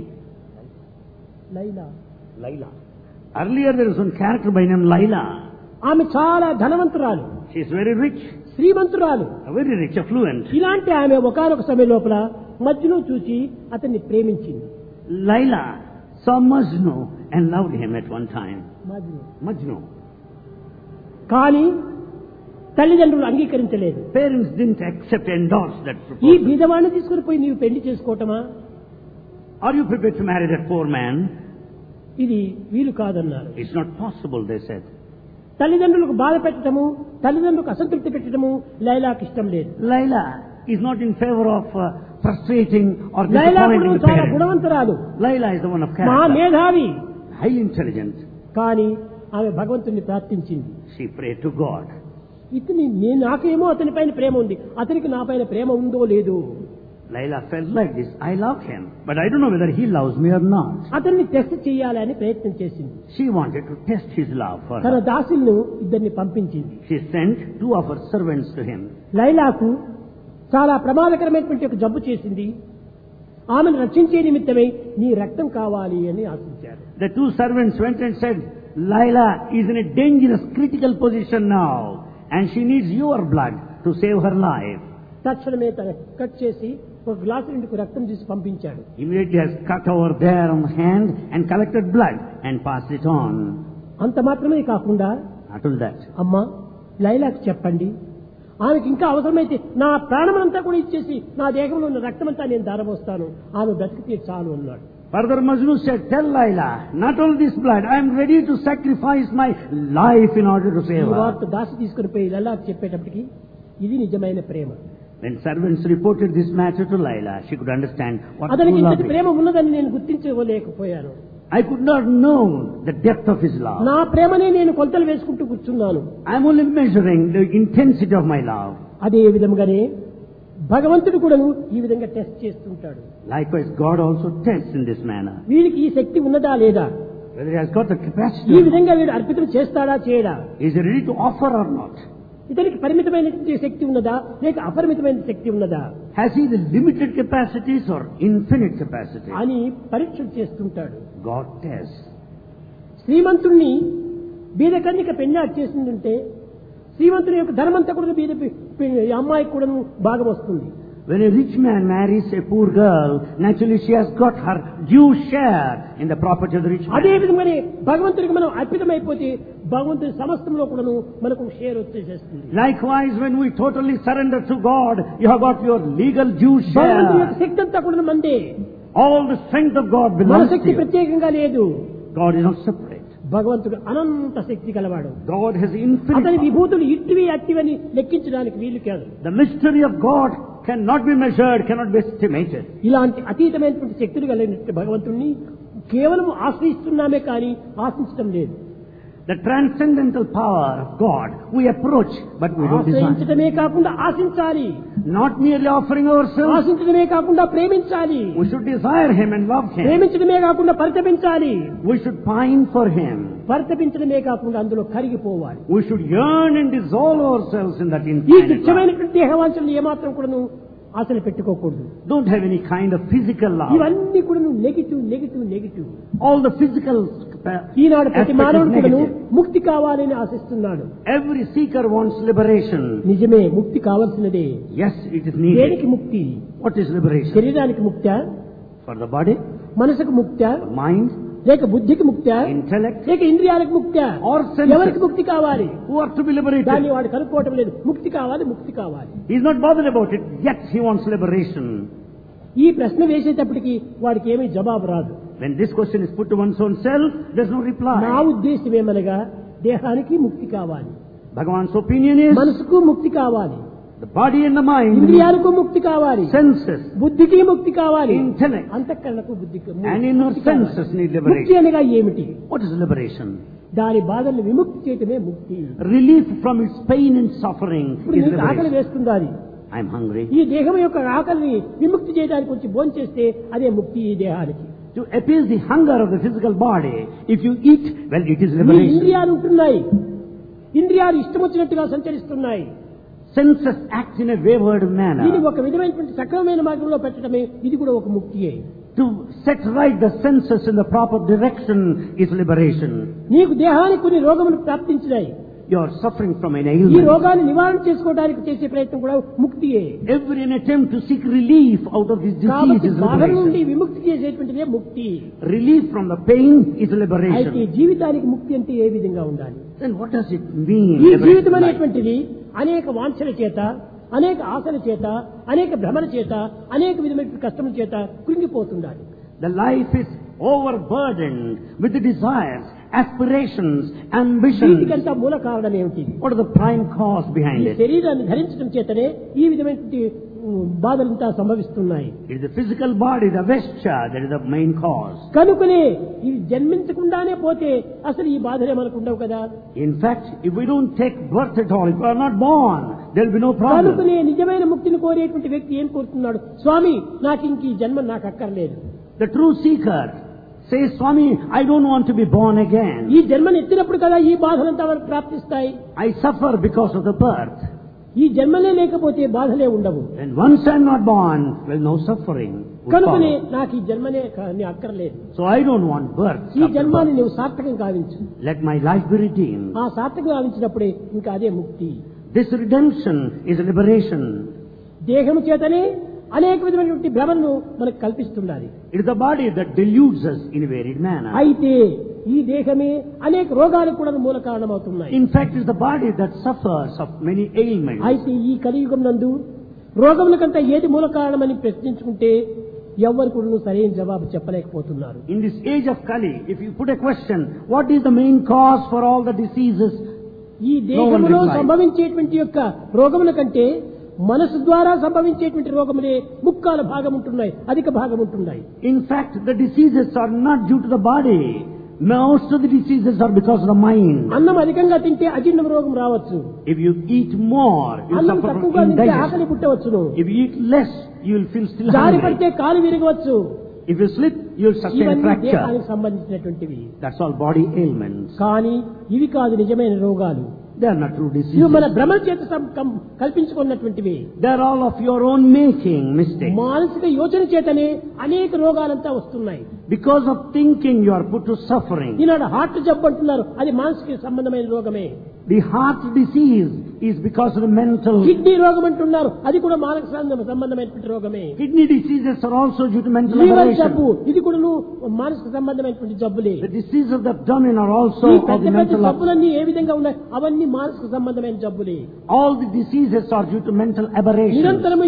S1: Laila.
S2: Earlier there was one character by name Laila.
S1: ఆమె చాలా ధనవంతురాలు,
S2: She is very rich,
S1: శ్రీమంతురాలు.
S2: very rich, affluent.
S1: ఇలాంటి ఆమె ఒకానొక సమయం లోపల మజ్ను చూసి అతన్ని ప్రేమించింది.
S2: Laila saw Majnu and loved him at one time. Majnu.
S1: కానీ తల్లిదండ్రులు అంగీకరించలేదు.
S2: Parents didn't accept, endorse that
S1: ఈ
S2: proposal.
S1: బీదవాణ్ణి తీసుకుని పోయి నీవు పెళ్లి చేసుకోవటమా?
S2: Are you prepared to marry that poor man?
S1: ఇది వీలు కాదన్నారు.
S2: It's not possible, they said.
S1: తల్లిదండ్రులకు బాధ పెట్టడము, తల్లిదండ్రులకు అసంతృప్తి పెట్టడము లైలాకి ఇష్టం లేదు.
S2: Laila is not in favor of frustrating or
S1: Laila
S2: disappointing the
S1: చాలా
S2: parents.
S1: గుణవంతురాలు,
S2: Laila is the one of
S1: మహా
S2: character,
S1: మేధావి.
S2: highly intelligent.
S1: కానీ ఆమె భగవంతుని ప్రార్థించింది.
S2: She prayed to God.
S1: నాకేమో అతని పైన ప్రేమ ఉంది, అతనికి నా పైన ప్రేమ ఉందో లేదో.
S2: Laila felt like this. I love him, but I don't know whether he loves me or not.
S1: అతన్ని టెస్ట్ చేయాలని ప్రయత్నం చేసింది.
S2: She wanted to test his love for
S1: తన
S2: her.
S1: దాసులను ఇద్దరిని పంపించింది.
S2: She sent 2 of her servants to him.
S1: లైలాకు చాలా ప్రమాదకరమైనటువంటి ఒక జబ్బు చేసింది. ఆమెను రక్షించే నిమిత్తమై నీ రక్తం కావాలి అని ఆశించారు.
S2: The 2 servants went and said, Laila is in a dangerous, critical position now, and she needs your blood to save her life.
S1: తక్షణమే కట్ చేసి ఒక గ్లాసు నిండుకు రక్తం తీసి పంపించాడు.
S2: Immediately has cut over there on the hand and collected blood and passed it on.
S1: అంత మాత్రమే కాకుండా,
S2: Not only that,
S1: అమ్మా లైలాకు చెప్పండి, ఆమెకి ఇంకా అవసరమైతే నా ప్రాణమంతా కూడా ఇచ్చేసి నా దేహంలో ఉన్న రక్తమంతా నేను దారబోస్తాను, ఆమె బ్రతికితే చాలు అన్నాడు.
S2: further Majnu said, tell Laila, not only this blood, I am ready to sacrifice my life in order to save
S1: ఈ
S2: her.
S1: వార్త దాసి తీసుకుని పోయి లైలాకు చెప్పేటప్పటికి ఇది నిజమైన ప్రేమ.
S2: When servants reported this matter to Laila, she could understand what
S1: అతనికి
S2: true love
S1: ఇంతటి
S2: is.
S1: ప్రేమ ఉన్నదని నేను గుర్తించలేకపోయాను.
S2: I could not know the depth of his love.
S1: నా ప్రేమనే నేను కొలతలు వేసుకుంటూ కూర్చున్నాను.
S2: I am only measuring the intensity of my love.
S1: అదే విధంగానే భగవంతుడు కూడా ఈ విధంగా టెస్ట్ చేస్తుంటాడు.
S2: Likewise, God also tests in this manner.
S1: వీడికి ఈ శక్తి ఉన్నదా లేదా,
S2: Whether he has got the
S1: ఈ
S2: capacity,
S1: విధంగా వీడు అర్పితం చేస్తాడా చేయడా,
S2: is he ready to offer or not?
S1: ఇతనికి పరిమితమైనటువంటి శక్తి ఉన్నదా లేక అపరిమితమైన శక్తి ఉన్నదా
S2: Has he the limited capacities or infinite capacity?
S1: అని పరీక్ష చేస్తుంటాడు.
S2: God tests.
S1: శ్రీమంతుణ్ణి బీదకన్యక పెళ్ళాడు చేసిందంటే శ్రీమంతుని యొక్క ధర్మంతా కూడా బీద ఈ అమ్మాయికి కూడా భాగం వస్తుంది.
S2: When a rich man marries a poor girl, naturally she has got her due share in the property of the rich
S1: అదే
S2: man.
S1: విధంగానే భగవంతుడికి మనం అర్పితమైపోతే భగవంతుడి సమస్తంలో కూడాను మనకు షేర్ వచ్చేసేస్తుంది.
S2: Likewise, when we totally surrender to God, you have got your legal due
S1: భగవంతుడి యొక్క
S2: share.
S1: శక్తి అంతా కూడా మందే.
S2: All the strength of God
S1: మన
S2: belongs to
S1: శక్తి
S2: you.
S1: ప్రత్యేకంగా లేదు.
S2: God is not separate.
S1: భగవంతుడు అనంత శక్తి కలవాడు.
S2: God has
S1: అతని
S2: infinite power.
S1: విభూతులు ఇట్టివి అట్టివని లెక్కించడానికి వీలు కాదు.
S2: The mystery of God cannot be measured, cannot be estimated.
S1: ఇలాంటి అతీతమైనటువంటి శక్తులు కలిగిన భగవంతుణ్ణి కేవలం ఆశ్రయిస్తున్నామే కానీ ఆశించడం లేదు.
S2: The transcendental power of God we approach, but we don't desire.
S1: ఆశ్రయించడమే కాకుండా ఆశించాలి,
S2: Not merely offering ourselves,
S1: ఆశించడమే కాకుండా ప్రేమించాలి,
S2: we should desire Him and love Him.
S1: ప్రేమించడమే కాకుండా పరితపించాలి,
S2: We should pine for Him.
S1: పరితపించడమే కాకుండా అందులో కరిగిపోవాలి.
S2: We should yearn and dissolve ourselves in that
S1: ఈ
S2: infinite love.
S1: తుచ్చమైనటువంటి దేహవాంఛలు ఏమాత్రం కూడాను ఆశలు పెట్టుకోకూడదు.
S2: Don't have any kind of physical love.
S1: ఇవన్నీ కూడా negative negative negative.
S2: All the physical
S1: ఈనాడు ప్రతి
S2: aspect
S1: మానవుడు
S2: is
S1: కూడాను
S2: negative.
S1: ముక్తి కావాలని ఆశిస్తున్నాడు.
S2: Every seeker wants liberation.
S1: నిజమే, ముక్తి కావాల్సినదే.
S2: Yes, it is
S1: దేనికి
S2: needed.
S1: ముక్తి?
S2: What is liberation?
S1: శరీరానికి ముక్తా,
S2: For the body,
S1: మనసుకు ముక్తా,
S2: for mind,
S1: లేక బుద్ధికి ముక్తా,
S2: intellect,
S1: లేక ఇంద్రియాలకు ముక్తా?
S2: or senses.
S1: ఎవరికి ముక్తి కావాలి?
S2: Who are to be liberated?
S1: దాన్ని వాడు కనుక్కోవటం లేదు. ముక్తి కావాలి, ముక్తి కావాలి.
S2: He is not bothered about it, yet he wants liberation.
S1: ఈ ప్రశ్న వేసేటప్పటికి వాడికి ఏమీ జవాబు రాదు.
S2: When this question is put to one's own self, there's no
S1: నా
S2: reply.
S1: ఉద్దేశం ఏమనగా దేహానికి ముక్తి కావాలి,
S2: Bhagavan's opinion is
S1: మనసుకు ముక్తి కావాలి,
S2: the body and the mind,
S1: ఇంద్రియాలకు ముక్తి కావాలి,
S2: senses,
S1: బుద్ధికి ముక్తి కావాలి,
S2: intellect,
S1: అంతఃకరణకు బుద్ధికి
S2: and inner
S1: ముక్తి కావాలి.
S2: senses need
S1: ముక్తి
S2: liberation.
S1: అనగా ఏమిటి?
S2: What is liberation?
S1: దాని బాధల్ని విముక్తి చేయటమే ముక్తి.
S2: Relief from its pain and suffering
S1: ఇప్పుడు
S2: is
S1: నీకు ఆకలి
S2: liberation.
S1: వేస్తుండాలి.
S2: I'm hungry.
S1: ఈ దేహం యొక్క ఆకలిని విముక్తి చేయడానికి వచ్చి భోంచేస్తే అదే ముక్తి ఈ దేహానికి.
S2: To appease the hunger of the physical body, if you eat, well, it is
S1: ఈ
S2: liberation.
S1: ఇంద్రియాలు ఉంటున్నాయి, ఇంద్రియాలు ఇష్టం వచ్చినట్టుగా సంచరిస్తున్నాయి.
S2: Senses act in a wayward
S1: దీన్ని
S2: manner.
S1: ఒక విధమైనటువంటి సక్రమమైన మార్గంలో పెట్టడమే ఇది కూడా ఒక ముక్తియే.
S2: To set right the senses in the proper direction is liberation.
S1: నీకు దేహానికి కొన్ని రోగములు ప్రాప్తించినాయి.
S2: You are suffering from an
S1: ఈ
S2: ailment.
S1: రోగాన్ని నివారణ చేసుకోవడానికి చేసే ప్రయత్నం కూడా ముక్తియే.
S2: Every attempt to seek relief out of this disease
S1: కాబట్టి
S2: is
S1: బాధ నుండి
S2: liberation.
S1: విముక్తి చేసేటువంటిదే ముక్తి.
S2: Relief from the pain is
S1: అయితే
S2: liberation.
S1: జీవితానికి ముక్తి అంటే ఏ విధంగా ఉండాలి?
S2: Then what does it mean?
S1: ఈ
S2: liberation
S1: జీవితం
S2: life?
S1: అనేటువంటిది అనేక వాంఛల చేత, అనేక ఆశల చేత, అనేక భ్రమల చేత, అనేక విధమైన కష్టముల చేత కృంగిపోతుండాలి.
S2: The life is overburdened with the desires, aspirations, ambitions.
S1: వీటికంతా మూల కారణం ఏమిటి?
S2: What is the prime cause behind
S1: ఈ
S2: it?
S1: శరీరాన్ని ధరించడం చేతనే ఈ విధమైనటువంటి బాధలంతా సంభవిస్తున్నాయి.
S2: It is the physical body, the vesture, that is the main cause.
S1: కనుకనే ఇది జన్మించకుండానే పోతే అసలు ఈ బాధలే మనకు ఉండవు కదా.
S2: In fact, if we don't take birth at all, if we are not born, there will be no problem.
S1: కనుకనే నిజమైన ముక్తిని కోరేటువంటి వ్యక్తి ఏం కోరుతున్నాడు? స్వామి, నాకు ఇంక ఈ జన్మ నాకు అక్కర్లేదు.
S2: The true seeker says, Swami, I don't want to be born again.
S1: ఈ జన్మను ఎత్తినప్పుడు కదా ఈ బాధలంతా మనకు ప్రాప్తిస్తాయి.
S2: I suffer because of the birth.
S1: ఈ జన్మలే లేకపోతే బాధలే ఉండవు.
S2: And once I am not born, well, no suffering would
S1: కనుకనే
S2: follow.
S1: నాకు ఈ జన్మనే అక్కర్లేదు.
S2: So I don't want birth.
S1: ఈ
S2: after
S1: జన్మాన్ని
S2: birth.
S1: నువ్వు సార్థకం కావించు.
S2: Let my life be redeemed.
S1: ఆ సార్థకం కావించినప్పుడే ఇంకా అదే ముక్తి.
S2: This redemption is a liberation.
S1: దేహము చేతనే అనేక విధమైనటువంటి భ్రమను మనకు కల్పిస్తున్నది.
S2: It is the body that deludes us in a varied manner.
S1: అయితే ఈ దేహమే అనేక రోగాలకు కూడా మూల కారణమవుతున్నాయి.
S2: In fact, it is the body that suffers of many ailments.
S1: అయితే ఈ కలియుగం నందు రోగములకంతా ఏది మూల కారణమని ప్రశ్నించుకుంటే ఎవరు కూడా సరైన జవాబు చెప్పలేకపోతున్నారు.
S2: In this age of Kali, if you put a question, what is the main cause for all the diseases?
S1: ఈ దేహంలో సంభవించేటువంటి యొక్క రోగముల కంటే మనసు ద్వారా సంభవించేటువంటి రోగములే ముక్కాల భాగం ఉంటున్నాయి, అధిక భాగం ఉంటున్నాయి.
S2: In fact, the diseases are not due to the body. Most of the diseases are because of the mind.
S1: అన్నం అధికంగా తింటే అజీర్ణ రోగం రావచ్చు.
S2: If you eat more, you
S1: అన్నం
S2: suffer
S1: తక్కువగా
S2: from
S1: తింటే ఆకలి
S2: indigestion.
S1: పుట్టవచ్చును.
S2: If you eat less, you will feel still
S1: జారి
S2: hungry.
S1: పడితే కాలు విరగవచ్చు.
S2: If you slip, you will sustain a
S1: ఇవన్నీ
S2: fracture.
S1: దేహానికి సంబంధించినటువంటివి.
S2: That's all body ailments.
S1: కానీ ఇవి కాదు నిజమైన రోగాలు.
S2: They are not true
S1: ఇవి
S2: diseases.
S1: మన భ్రమల చేత కల్పించుకున్నటువంటివి.
S2: They are all of your own making, mistakes.
S1: మానసిక యోచన చేతనే అనేక రోగాలంతా వస్తున్నాయి.
S2: Because of thinking, you are put to suffering.
S1: ఈనాడు హార్ట్ జబ్బు అంటున్నారు, అది మానసిక సంబంధమైన రోగమే.
S2: The heart disease is because of the mental.
S1: Kidney రోగం అంటున్నారు, అది కూడా మానసిక సంబంధమైనటువంటి రోగమే.
S2: Kidney diseases are also due to mental
S1: liver జబ్బు,
S2: aberration.
S1: ఇది కూడా మానసిక సంబంధమైనటువంటి జబ్బులే.
S2: The disease of the abdomen are also
S1: ఈ
S2: of
S1: పెద్ద
S2: the
S1: పెద్ద
S2: mental.
S1: జబ్బులన్నీ ఏ విధంగా ఉన్నాయి? అవన్నీ మానసిక సంబంధమైన జబ్బులే.
S2: All the diseases are due to mental aberration.
S1: నిరంతరము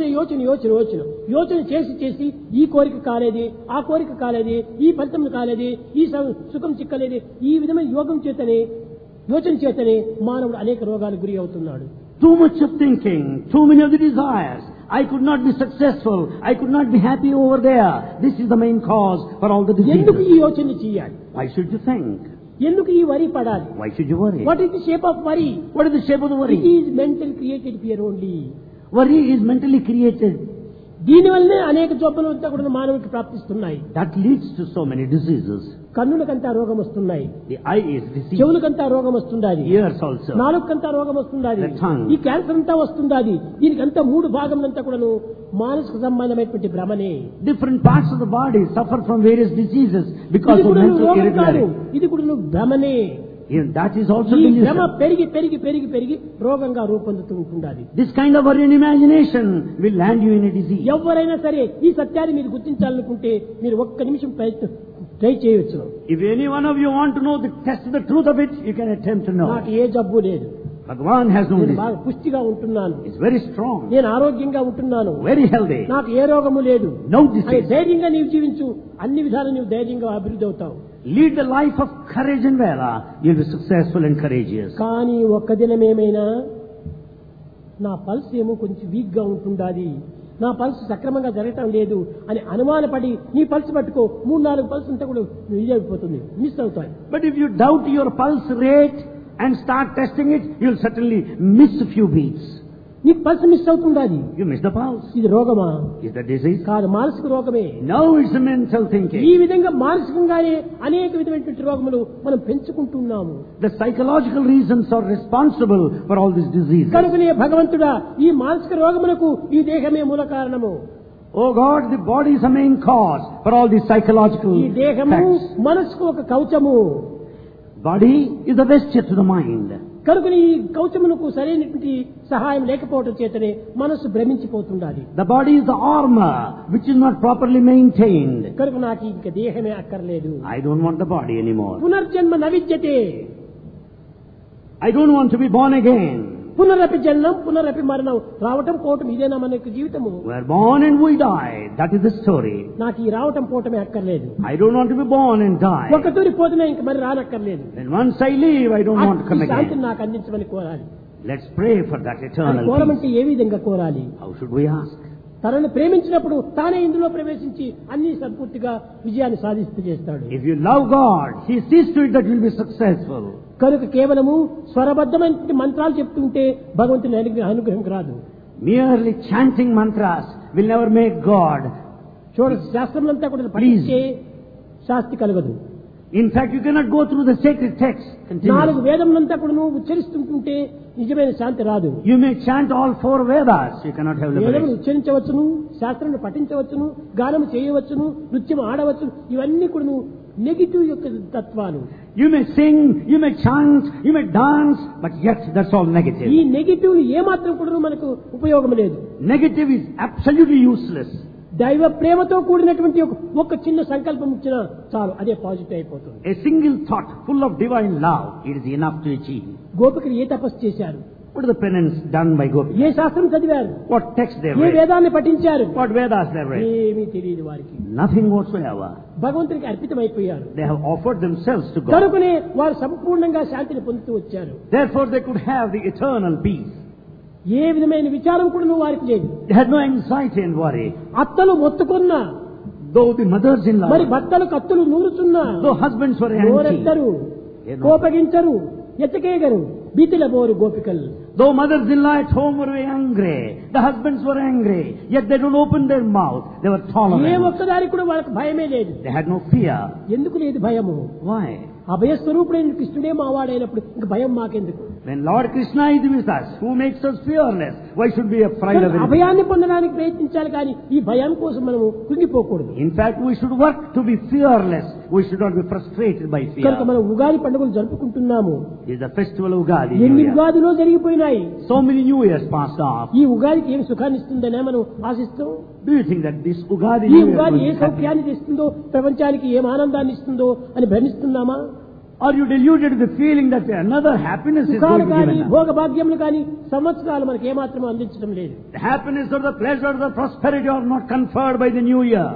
S1: యోచన చేసి ఈ కోరిక కాలేది, ఆ కోరిక కాలేది, ఈ ఫలితం కాలేది, ఈ సుఖం చిక్కలేది, ఈ విధమైన యోచన చేతనే మానవుడు అనేక రోగాలకు గురి అవుతున్నాడు.
S2: Too much of thinking, too many of the desires. I could not be successful. I could not be happy over there. This is the main cause for all the
S1: ఎందుకు
S2: diseases.
S1: ఈ యోచన చేయాలి?
S2: Why should you think?
S1: ఎందుకు ఈ వరి పడాలి?
S2: Why should you worry?
S1: What is the shape of worry?
S2: What is the shape of the
S1: it
S2: worry?
S1: Is mental created fear only.
S2: Worry is mentally created.
S1: దీనివల్లనే అనేక జబ్బులు అంతా కూడా మానవుడికి ప్రాప్తిస్తున్నాయి.
S2: That leads to so many diseases.
S1: కన్నులకంతా రోగం వస్తున్నాయి,
S2: The eye is diseased.
S1: చెవులకంతా రోగం వస్తుండాలి,
S2: Ears also.
S1: నాలుకంతా రోగం వస్తుండాలి,
S2: The tongue.
S1: ఈ క్యాన్సర్ అంతా వస్తుండాలి. దీనికంతా మూడు భాగములంతా కూడాను మానసిక సంబంధమైనటువంటి భ్రమనే.
S2: Different parts of the body suffer from various diseases because
S1: ఇది
S2: of
S1: కూడా
S2: mental
S1: రోగం కాదు,
S2: irregularity.
S1: ఇది కూడా భ్రమనే.
S2: Even that is also
S1: ఈ భ్రమ
S2: delusion.
S1: పెరిగి రోగంగా రూపొందుతూ ఉంటుండాలి.
S2: This kind of worry and imagination will land you in a disease.
S1: ఎవరైనా సరే ఈ సత్యాన్ని మీరు గుర్తించాలనుకుంటే మీరు ఒక్క నిమిషం ట్రై చేయవచ్చు.
S2: If any one of you want to know test the truth of it, you can attempt to know.
S1: నాకు ఏ జబ్బు లేదు,
S2: Bhagavan has no
S1: నేను
S2: disease.
S1: బాగా పుష్టిగా ఉంటున్నాను,
S2: It's very strong,
S1: నేను ఆరోగ్యంగా ఉంటున్నాను,
S2: very healthy,
S1: నాకు ఏ రోగము లేదు.
S2: no
S1: అని
S2: disease.
S1: ధైర్యంగా నీవు జీవించు, అన్ని విధాలు నీవు ధైర్యంగా అభివృద్ధి అవుతావు.
S2: Lead the life of courage and valor. You'll be successful and courageous.
S1: కానీ ఒక్క దినం ఏమైనా నా పల్స్ ఏమో కొంచెం వీక్ గా ఉంటుండాలి, నా పల్స్ సక్రమంగా జరగటం లేదు అని అనుమానపడి నీ పల్స్ పట్టుకో, 3-4 పల్స్ అంతా కూడా ఇదైపోతుంది, మిస్ అవుతాయి.
S2: But if you doubt your pulse rate and start testing it, you'll certainly miss a few beats.
S1: నీ పల్స్ మిస్ అవుతుండాలి.
S2: You miss the pulse.
S1: ఇది రోగమా?
S2: Is that disease?
S1: కాదు, మానసిక రోగమే.
S2: No, it's a mental
S1: ఈ
S2: thinking.
S1: విధంగా మానసికంగానే అనేక విధమైనటువంటి రోగములు మనం పెంచుకుంటున్నాము.
S2: The psychological reasons are responsible for all these diseases.
S1: కనుకనే భగవంతుడా, ఈ మానసిక రోగములకు ఈ దేహమే మూల కారణము.
S2: Oh God, the body is the main cause for all these psychological
S1: ఈ దేహము
S2: facts.
S1: మనసుకు ఒక కవచము.
S2: Body is the vesture to the mind.
S1: కనుక ఈ కవచమునకు సరైనటువంటి సహాయం లేకపోవడం చేతనే మనసు భ్రమించిపోతుండాలి.
S2: The body is the armor which is not properly maintained.
S1: కనుక నాకు ఇంక దేహమే అక్కర్లేదు.
S2: I don't want the body anymore.
S1: పునర్జన్మ నవిద్యతే.
S2: I don't want to be born again.
S1: పునరపి జననం పునరపి మరణం, రావటం పోవటం, ఇదేనా మన యొక్క జీవితము?
S2: We are born and we die. That is the story.
S1: నాకు ఈ రావటం పోవటమే అక్కర్లేదు.
S2: I don't want to be born and die.
S1: ఒకతూరి పోతేనే ఇంక మరి రానక్కర్లేదు.
S2: Then once I leave, I don't want to come
S1: శాంతిని
S2: again.
S1: నాకు అందించమని కోరాలి.
S2: Let's pray for that eternal peace.
S1: కోరమంటే ఏ విధంగా కోరాలి?
S2: How should we ask?
S1: తనను ప్రేమించినప్పుడు తానే ఇందులో ప్రవేశించి అన్ని సంపూర్తిగా విజయాన్ని సాధిస్తూ చేస్తాడు.
S2: If you love God, He sees to it that you will be successful.
S1: కనుక కేవలము స్వరబద్ధమైన మంత్రాలు చెప్తుంటే భగవంతుని అనుగ్రహం రాదు.
S2: Merely chanting mantras will never make God.
S1: చూడండి, శాస్త్రములంతా కూడా పఠించే శాస్తి కలగదు.
S2: In fact, you cannot go through the sacred text
S1: 4
S2: continuously.
S1: వేదములంతా కూడా ఉచ్చరిస్తుంటుంటే నిజమైన శాంతి రాదు.
S2: You may chant all 4 Vedas, you cannot have
S1: వేదములు
S2: liberation.
S1: ఉచ్చరించవచ్చును, శాస్త్రాన్ని పఠించవచ్చును, గానము చేయవచ్చును, నృత్యం ఆడవచ్చును, ఇవన్నీ కూడా నెగిటివ్ యొక్క తత్వాలు.
S2: You may sing, you may chant, you may dance, but yet that's all negative.
S1: ఈ నెగిటివ్ ఏమాత్రం కూడా మనకు ఉపయోగం లేదు.
S2: Negative is absolutely useless.
S1: దైవ ప్రేమతో కూడినటువంటి ఒక చిన్న సంకల్పం ఇచ్చినా చాలు, అదే పాజిటివ్ అయిపోతుంది.
S2: A single thought full of divine love, it is enough to achieve.
S1: గోపికలు ఏ తపస్సు చేశారు?
S2: What is the penance done by Gopi?
S1: ఏ శాస్త్రం చదివారు?
S2: What text they
S1: A
S2: read?
S1: వేదాన్ని పఠించారు?
S2: What Vedas they read?
S1: ఏమీ తెలియదు వారికి.
S2: Nothing whatsoever.
S1: భగవంతునికి అర్పితమైపోయారు.
S2: They have offered themselves to God.
S1: కనుకనే వారు సంపూర్ణంగా శాంతిని పొందుతూ వచ్చారు.
S2: Therefore they could have the eternal peace.
S1: ఏ విధమైన విచారం కూడా వారికి లేదు.
S2: They had no anxiety and worry.
S1: అత్తలు మొత్తుకున్నా,
S2: Though the mothers-in-law,
S1: మరి భర్తలు కత్తులు నూరుచున్నా,
S2: though husbands were angry,
S1: నోరెత్తరు, కోపగించరు, ఎచ్చకేగరు, బీతిల బోరు గోపికలు.
S2: though mothers-in-law at home were angry, the husbands were angry, yet they don't open their mouth. They were
S1: a
S2: tolerant.
S1: ఒక్కదానికి కూడా వాళ్ళకి భయమే లేదు.
S2: They had no fear.
S1: ఎందుకు లేదు భయము?
S2: Why?
S1: అభయస్వరూపుడైన కృష్ణుడే మావాడైనప్పుడు ఇంక భయం మాకెందుకు?
S2: When Lord Krishna is with us, who makes us fearless, why should we be afraid of anything?
S1: అభయాన్ని పొందడానికి ప్రయత్నించాలి, కానీ ఈ భయం కోసం మనము కృంగిపోకూడదు.
S2: In fact, we should work to be fearless. We should not be frustrated by
S1: కనుక
S2: fear.
S1: మనం ఉగాది పండుగలు జరుపుకుంటున్నాము.
S2: It is the festival of Ugadi.
S1: ఎన్ని
S2: New Year.
S1: ఉగాదిలో జరిగిపోయినాయి.
S2: So many New Years passed off.
S1: ఈ ఉగాదికి ఏం సుఖాన్ని ఇస్తుందనే మనం ఆశిస్తాం.
S2: Do you think that this Ugadi
S1: ఈ
S2: New Year
S1: Ugadi A
S2: will be happy?
S1: సౌఖ్యాన్ని తెస్తుందో, ప్రపంచానికి ఏం ఆనందాన్ని ఇస్తుందో అని భ్రమిస్తున్నామా?
S2: Are you deluded with the feeling that another happiness is
S1: సుఖాలు
S2: going to be
S1: కానీ
S2: given us?
S1: భోగభాగ్యములు కానీ సంవత్సరాలు మనకి ఏమాత్రం అందించడం లేదు.
S2: The happiness or the pleasure or the prosperity are not conferred by the New Year.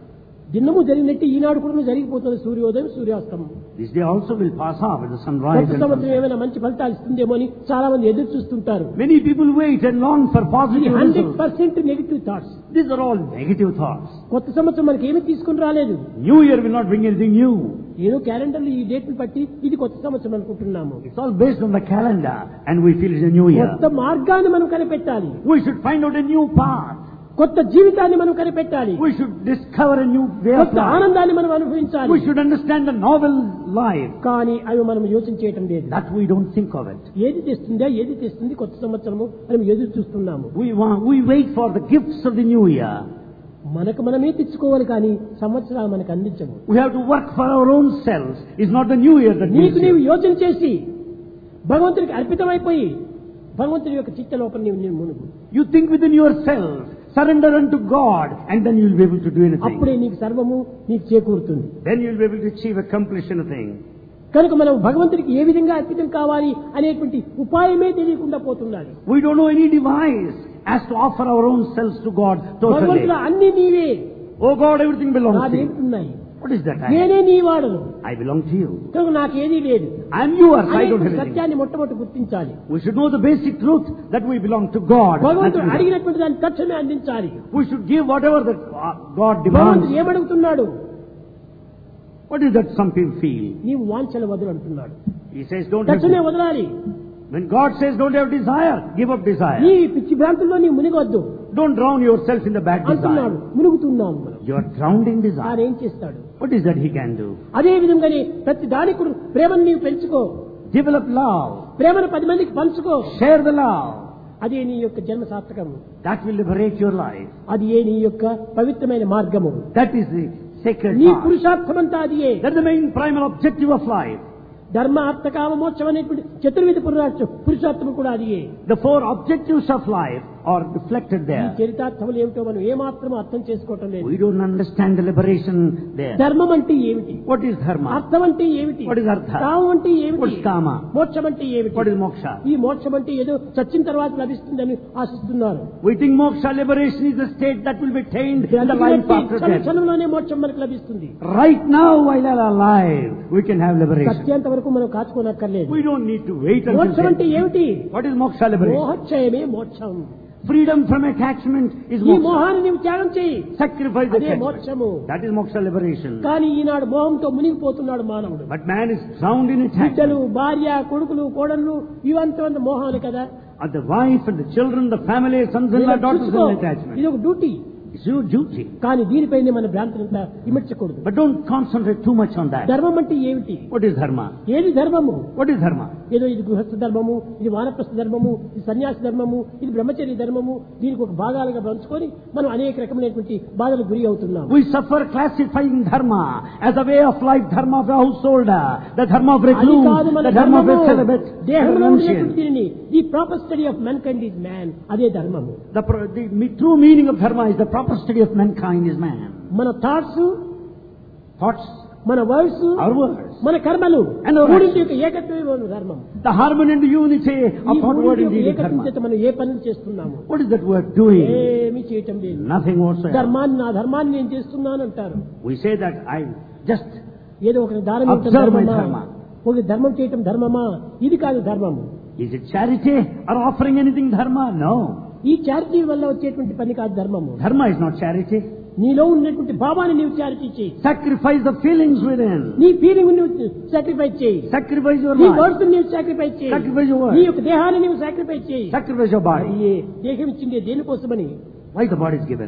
S1: దినము జరిగినట్టు ఈనాడు కూడా జరిగిపోతుంది. సూర్యోదయం, సూర్యాస్తమం.
S2: This day also will pass off with the sunrise
S1: కొత్త
S2: and
S1: సంవత్సరం
S2: sunset.
S1: ఏమైనా మంచి ఫలితాలు ఇస్తుందేమో అని చాలా మంది ఎదురు చూస్తుంటారు.
S2: Many people wait and long for positive results.
S1: 100% negative thoughts.
S2: These are all negative thoughts.
S1: కొత్త సంవత్సరం మనకి ఏమీ తీసుకుని రాలేదు.
S2: New Year will not bring anything new.
S1: ఏదో క్యాలెండర్లో ఈ డేట్ ని బట్టి ఇది కొత్త సంవత్సరం అనుకుంటున్నాము.
S2: It's all based on the calendar and we feel it's a new year.
S1: కొత్త మార్గాన్ని మనం కనిపెట్టాలి.
S2: We should find out a new path.
S1: కొత్త జీవితాన్ని మనం కనిపెట్టాలి.
S2: We should discover a new way of
S1: కొత్త
S2: life.
S1: ఆనందాన్ని మనం అనుభవించాలి.
S2: We should understand the novel life.
S1: కానీ అవి మనం యోచన చేయటం లేదు.
S2: That we don't think of it.
S1: ఏది తెస్తుంది కొత్త సంవత్సరము అని ఎదురు చూస్తున్నాము.
S2: We wait for the gifts of the new year.
S1: మనకు మనమే తెచ్చుకోవాలి, కానీ సంవత్సరాలు మనకు అందించము.
S2: We have to work for our own selves. It's not the new year that
S1: నీకు
S2: gives
S1: నీవు
S2: you.
S1: యోచన చేసి భగవంతుడికి అర్పితమైపోయి భగవంతుడి యొక్క చిత్త లోపల నీవు మునుగు.
S2: You think within yourself, surrender unto God, and then you'll be able to do
S1: అప్పుడే
S2: anything.
S1: నీకు సర్వము నీకు చేకూరుతుంది.
S2: Then you'll be able to achieve, accomplish anything.
S1: కనుక మనం భగవంతుడికి ఏ విధంగా అర్పితం కావాలి అనేటువంటి ఉపాయమే తెలియకుండా పోతున్నది.
S2: We don't know any device as to offer our own selves to God totally.
S1: భగవంతుడు అన్ని నీవే,
S2: Oh God, everything belongs to you.
S1: నాదేంటున్నాయి,
S2: What is that?
S1: నేనే నీ వాడను,
S2: I belong to you.
S1: కనుక నాకేదీ లేదు.
S2: I am yours. I don't have anything.
S1: సత్యాన్ని మొట్టమొదటి గుర్తించాలి.
S2: We should know the basic truth that we belong to God.
S1: భగవంతుడు
S2: nothing else.
S1: అడిగినటువంటి దాన్ని తక్షణమే అందించాలి.
S2: We should give whatever that God demands.
S1: భగవంతుడు ఏమడుగుతున్నాడు?
S2: What is that some people feel?
S1: నీవు వాంఛలు వదులు అంటున్నాడు.
S2: He says don't have
S1: తక్షణమే వదలాలి.
S2: When God says don't have desire, give up
S1: నీ
S2: desire.
S1: పిచ్చి భ్రాంతుల్లో నీ మునిగొద్దు
S2: Don't drown yourself in the bad
S1: అంటున్నాడు.
S2: desire.
S1: మునుగుతున్నాము మనం.
S2: You are drowned in desire.
S1: ఆయన ఏం చేస్తాడు?
S2: What is that he can do?
S1: అదే విధంగానే ప్రతి దానికి కూడా ప్రేమను నీవు పెంచుకో,
S2: Develop love.
S1: ప్రేమను 10 మందికి పంచుకో.
S2: Share the love.
S1: అదే నీ యొక్క జన్మ సార్థకము.
S2: That will liberate your life.
S1: అది ఏ నీ యొక్క పవిత్రమైన మార్గము.
S2: That is the sacred
S1: నీ
S2: path.
S1: పురుషార్థమంతా అది ఏ.
S2: That's the main primal objective of life.
S1: ధర్మ అర్థ కామ మోక్షం అనేటువంటి చతుర్విధ పురుషార్థం కూడా అది ఏ.
S2: The 4 objectives of life or reflected
S1: ఈ
S2: there.
S1: చరితార్థములు ఏమిటో మనం ఏమాత్రం అర్థం చేసుకోవటం లేదు.
S2: We don't understand the liberation there.
S1: ధర్మం అంటే ఏమిటి?
S2: What is dharma?
S1: అర్థం అంటే ఏమిటి?
S2: What is artha?
S1: కామం అంటే
S2: What
S1: ఏమిటి?
S2: is kama?
S1: మోక్షం అంటే ఏమిటి?
S2: What is moksha?
S1: ఈ మోక్షం అంటే ఏదో చచ్చిన తర్వాత లభిస్తుందని ఆశిస్తున్నారు.
S2: We think moksha, liberation, is the state that will be attained in the life after death.
S1: క్షణంలోనే మోక్షం మనకు లభిస్తుంది.
S2: Right now, while we are alive, we can have liberation.
S1: సత్యంత వరకు మనం కాచుకోనక్కర్లేదు.
S2: We don't need to wait until
S1: మోక్షం అంటే
S2: death.
S1: ఏమిటి?
S2: What is moksha, liberation?
S1: మోహక్షయమే మోక్షం.
S2: Freedom from attachment is
S1: ఈ
S2: moksha.
S1: మోహాన్ని నీవు త్యాగం చేయి.
S2: Sacrifice
S1: అదే
S2: attachment.
S1: మోక్షము.
S2: That is moksha, liberation.
S1: కానీ ఈనాడు మోహంతో మునిగిపోతున్నాడు మానవుడు.
S2: But man is drowned in
S1: బిడ్డలు,
S2: attachment.
S1: భార్య, కొడుకులు, కోడళ్ళు ఇవంతా మోహాలు కదా.
S2: And the wife and the children, the family, sons-in-law, daughters
S1: చూసుకో.
S2: in attachment.
S1: ఇది ఒక డ్యూటీ.
S2: It's your duty.
S1: కానీ దీనిపైనే మన భ్రాంతులంతా ఇమర్చకూడదు.
S2: But don't concentrate too much on that.
S1: ధర్మం అంటే ఏమిటి?
S2: What is dharma?
S1: ఏది ధర్మము?
S2: What is dharma?
S1: ఏదో ఇది గృహస్థ ధర్మము, ఇది వానప్రస్థ ధర్మము, ఇది సన్యాసి ధర్మము, ఇది బ్రహ్మచర్య ధర్మము, దీనికి ఒక భాగాలుగా పంచుకొని మనం అనేక రకమైనటువంటి బాధలకు గురి అవుతున్నాం.
S2: We suffer classifying dharma as a way of life, dharma of a householder, the dharma of
S1: అది
S2: recluse,
S1: కాదు మన
S2: the dharma of a
S1: ధర్మము.
S2: celibate,
S1: దేహంలో
S2: renunciant.
S1: ఉన్నటువంటి దీనిని the proper study of mankind is man, అదే ధర్మము.
S2: The true meaning of dharma is the proper study of mankind is man.
S1: మన థాట్స్,
S2: Thoughts,
S1: మన వర్డ్స్,
S2: our words,
S1: మన కర్మలు,
S2: And our
S1: మూడింటి యొక్క ఏకత్వమే మన ధర్మం.
S2: the harmony and the unity
S1: ఈ
S2: of thought, word,
S1: మూడింటి
S2: and
S1: యొక్క
S2: deed is
S1: ఏకత్వం
S2: dharma.
S1: చేత మనం ఏ పనులు చేస్తున్నాము?
S2: What is that word doing?
S1: ఏమీ చేయటం లేదు.
S2: Nothing whatsoever.
S1: ధర్మాన్ని, నా ధర్మాన్ని నేను చేస్తున్నాను అంటారు.
S2: We say that I just
S1: ఏదో ఒక దానం ఇవ్వటం
S2: Observe my
S1: ధర్మమా?
S2: dharma.
S1: ఒక ధర్మం చేయటం ధర్మమా? ఇది కాదు ధర్మము.
S2: Is it charity or offering anything dharma? No.
S1: ఈ చారిటీ వల్ల వచ్చేటువంటి పని కాదు ధర్మము.
S2: Dharma is not charity.
S1: నీలో ఉన్నటువంటి భావాన్ని నీవు చారిటీ చేయి.
S2: Sacrifice the feelings within.
S1: నీ ఫీలింగ్ నువ్వు సాక్రిఫైస్ చేయి.
S2: Sacrifice your
S1: నీ
S2: life.
S1: వర్డ్స్ నీవు సాక్రిఫైస్ చేయి.
S2: Sacrifice your
S1: నీ
S2: word.
S1: యొక్క దేహాన్ని నీవు సాక్రిఫైస్ చేయి.
S2: Sacrifice your body.
S1: అది దేహం ఇచ్చింది దేనికోసమని?
S2: Why the body is given?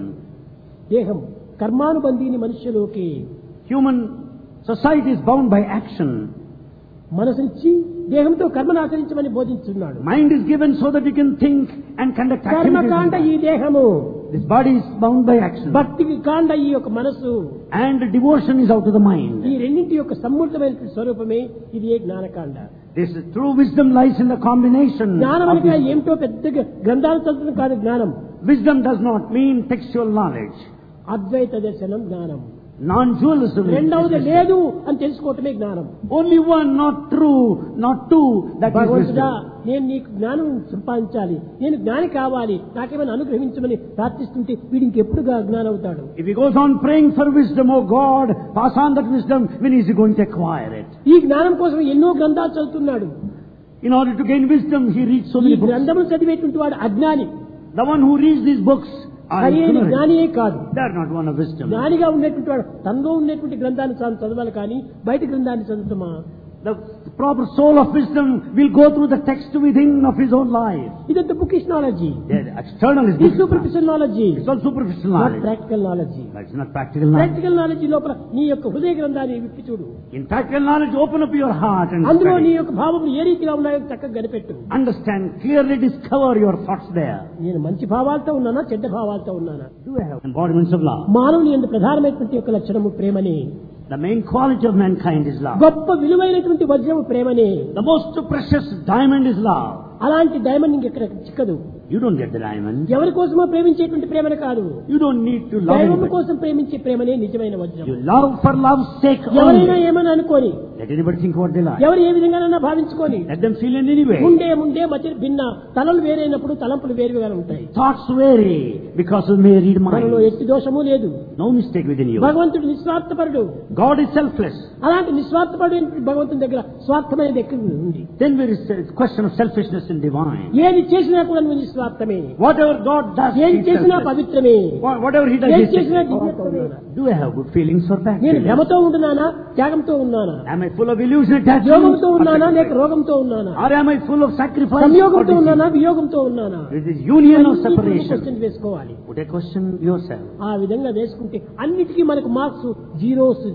S1: దేహం కర్మానుబంధీని మనుష్యులోకి.
S2: Human society is bound by action.
S1: మనసునిచ్చి దేహంతో కర్మను ఆచరించమని బోధించున్నాడు.
S2: Mind is given so that you can think and conduct
S1: కర్మకాండ ఈ
S2: activities.
S1: దేహము,
S2: This body is bound by action.
S1: భక్తికి కాండ ఈ యొక్క మనసు.
S2: And devotion is out of the mind.
S1: ఈ రెండింటి యొక్క సమ్మూర్తమైన స్వరూపమే ఇది జ్ఞానకాండ.
S2: This true wisdom lies in the combination.
S1: జ్ఞానం
S2: of
S1: అనగా
S2: these.
S1: ఏమిటో పెద్ద గ్రంథాలు చదవడం కాదు జ్ఞానం.
S2: Wisdom does not mean textual knowledge.
S1: అద్వైత దర్శనం జ్ఞానం.
S2: Non-dualism.
S1: రెండవది లేదు అని తెలుసుకోవటమే జ్ఞానం.
S2: Only one, not true, not two. That is
S1: భగవంతుడా,
S2: wisdom.
S1: నేను నీకు జ్ఞానం సంపాదించాలి, నేను జ్ఞాని కావాలి, నాకేమైనా అనుగ్రహించమని ప్రార్థిస్తుంటే వీడి ఇంకెప్పుడుగా జ్ఞానం అవుతాడు?
S2: If he goes on praying for wisdom, oh God, pass on that wisdom, when is he going to acquire it?
S1: ఈ జ్ఞానం కోసం ఎన్నో గ్రంథాలు చదువుతున్నాడు.
S2: In order to gain wisdom, he reads so
S1: ఈ
S2: many books.
S1: గ్రంథములు చదివేటువంటి వాడు అజ్ఞాని.
S2: The one who reads these books are
S1: సరైన
S2: ignorant.
S1: జ్ఞానియే కాదు.
S2: They are not one of wisdom.
S1: జ్ఞానిగా ఉండేటువంటి వాడు తనలో ఉండేటువంటి గ్రంథాన్ని తాను చదవాలి కానీ బయట గ్రంథాన్ని చదువుతామా?
S2: The proper soul of wisdom will go through the text within of his own life.
S1: ఇదంతా bookish knowledge.
S2: The external is
S1: ఇది
S2: book.
S1: Superficial knowledge,
S2: It's all superficial
S1: not
S2: knowledge.
S1: Practical knowledge.
S2: That's not practical knowledge.
S1: Practical knowledge లోపల నీ యొక్క హృదయ గ్రంథాన్ని విప్పి చూడు.
S2: In practical knowledge, open up your heart and
S1: అందులో నీ
S2: study.
S1: యొక్క భావములు ఏ రీతిగా ఉన్నాయో చక్కగా కనిపెట్టు.
S2: Understand, clearly discover your thoughts there.
S1: నేను మంచి భావాలతో ఉన్నానా, చెడ్డ భావాలతో ఉన్నానా?
S2: Do I have embodiments of love?
S1: మానవుని యందు ప్రధానమైనటువంటి యొక్క లక్షణము ప్రేమని.
S2: The main quality of mankind is love.
S1: గొప్ప విలువైనటువంటి వజ్రము ప్రేమని.
S2: The most precious diamond is love.
S1: అలాంటి డైమండ్ ఇంకెక్కడ చిక్కదు.
S2: You don't get the diamond.
S1: ఎవరి కోసమో ప్రేమించేటువంటి ప్రేమను కాదు,
S2: You don't need to love
S1: దైవము
S2: anybody.
S1: కోసం ప్రేమించే ప్రేమనే నిజమైన వజ్రం.
S2: You love for love's sake
S1: ఎవరైనా
S2: only.
S1: ఏమని అనుకోని,
S2: Let anybody think what they like.
S1: ఎవరు ఏ విధంగానైనా భావించుకొని,
S2: Let them feel in any way.
S1: ముందే మధ్య భిన్న తలలు వేరైనప్పుడు తలంపులు వేరుగా ఉంటాయి.
S2: Thoughts vary because of married
S1: మనలో
S2: mind.
S1: ఎట్టి దోషము లేదు.
S2: No mistake within you.
S1: భగవంతుడు నిస్వార్థపరుడు.
S2: God is selfless.
S1: అలాంటి నిస్వార్థపరుడు భగవంతుని దగ్గర స్వార్థమైనది ఎక్కడ ఉంది?
S2: Then there is a question of selfishness in divine.
S1: ఏది చేసినా కూడా నువ్వు నిస్వార్థమే.
S2: Whatever God does,
S1: ఏది
S2: He is
S1: చేసినా
S2: selfless.
S1: పవిత్రమే.
S2: Whatever He does,
S1: ఏది
S2: He is
S1: చేసినా
S2: selfless.
S1: దివ్యత్వమే.
S2: Do I have good feelings for that?
S1: నేను భ్రమతో ఉంటున్నానా, త్యాగంతో ఉన్నానా?
S2: Am I full of illusion, attachment,
S1: యోగంతో
S2: or
S1: ఉన్నానా, లేక
S2: sacrifice?
S1: రోగంతో ఉన్నానా?
S2: Or am I full of sacrifice? or
S1: సంయోగంతో
S2: deceit?
S1: ఉన్నానా, వియోగంతో ఉన్నానా?
S2: It is union or separation.
S1: Question వేసుకోవాలి.
S2: Put a question yourself.
S1: ఆ విధంగా వేసుకుంటే అన్నిటికీ మనకు marks zeros.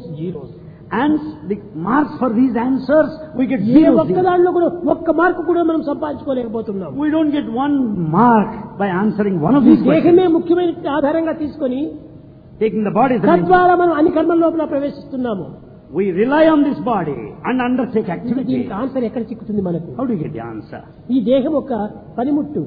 S2: And the marks for these answers, we get
S1: a
S2: zero.
S1: ఒక్క దానిలో కూడా ఒక్క మార్కు కూడా మనం సంపాదించుకోలేకపోతున్నాం.
S2: We don't get one mark by answering one of
S1: ఈ
S2: these questions.
S1: దేహమే ముఖ్యమైన ఆధారంగా తీసుకొని
S2: Taking the body as the main.
S1: తద్వారా మనం అన్ని కర్మల లోపల ప్రవేశిస్తున్నాము.
S2: We rely on this body and undertake activity.
S1: దీనికి ఆన్సర్ ఎక్కడ చిక్కుతుంది మనకు?
S2: How do you get the answer?
S1: ఈ దేహం ఒక పనిముట్టు.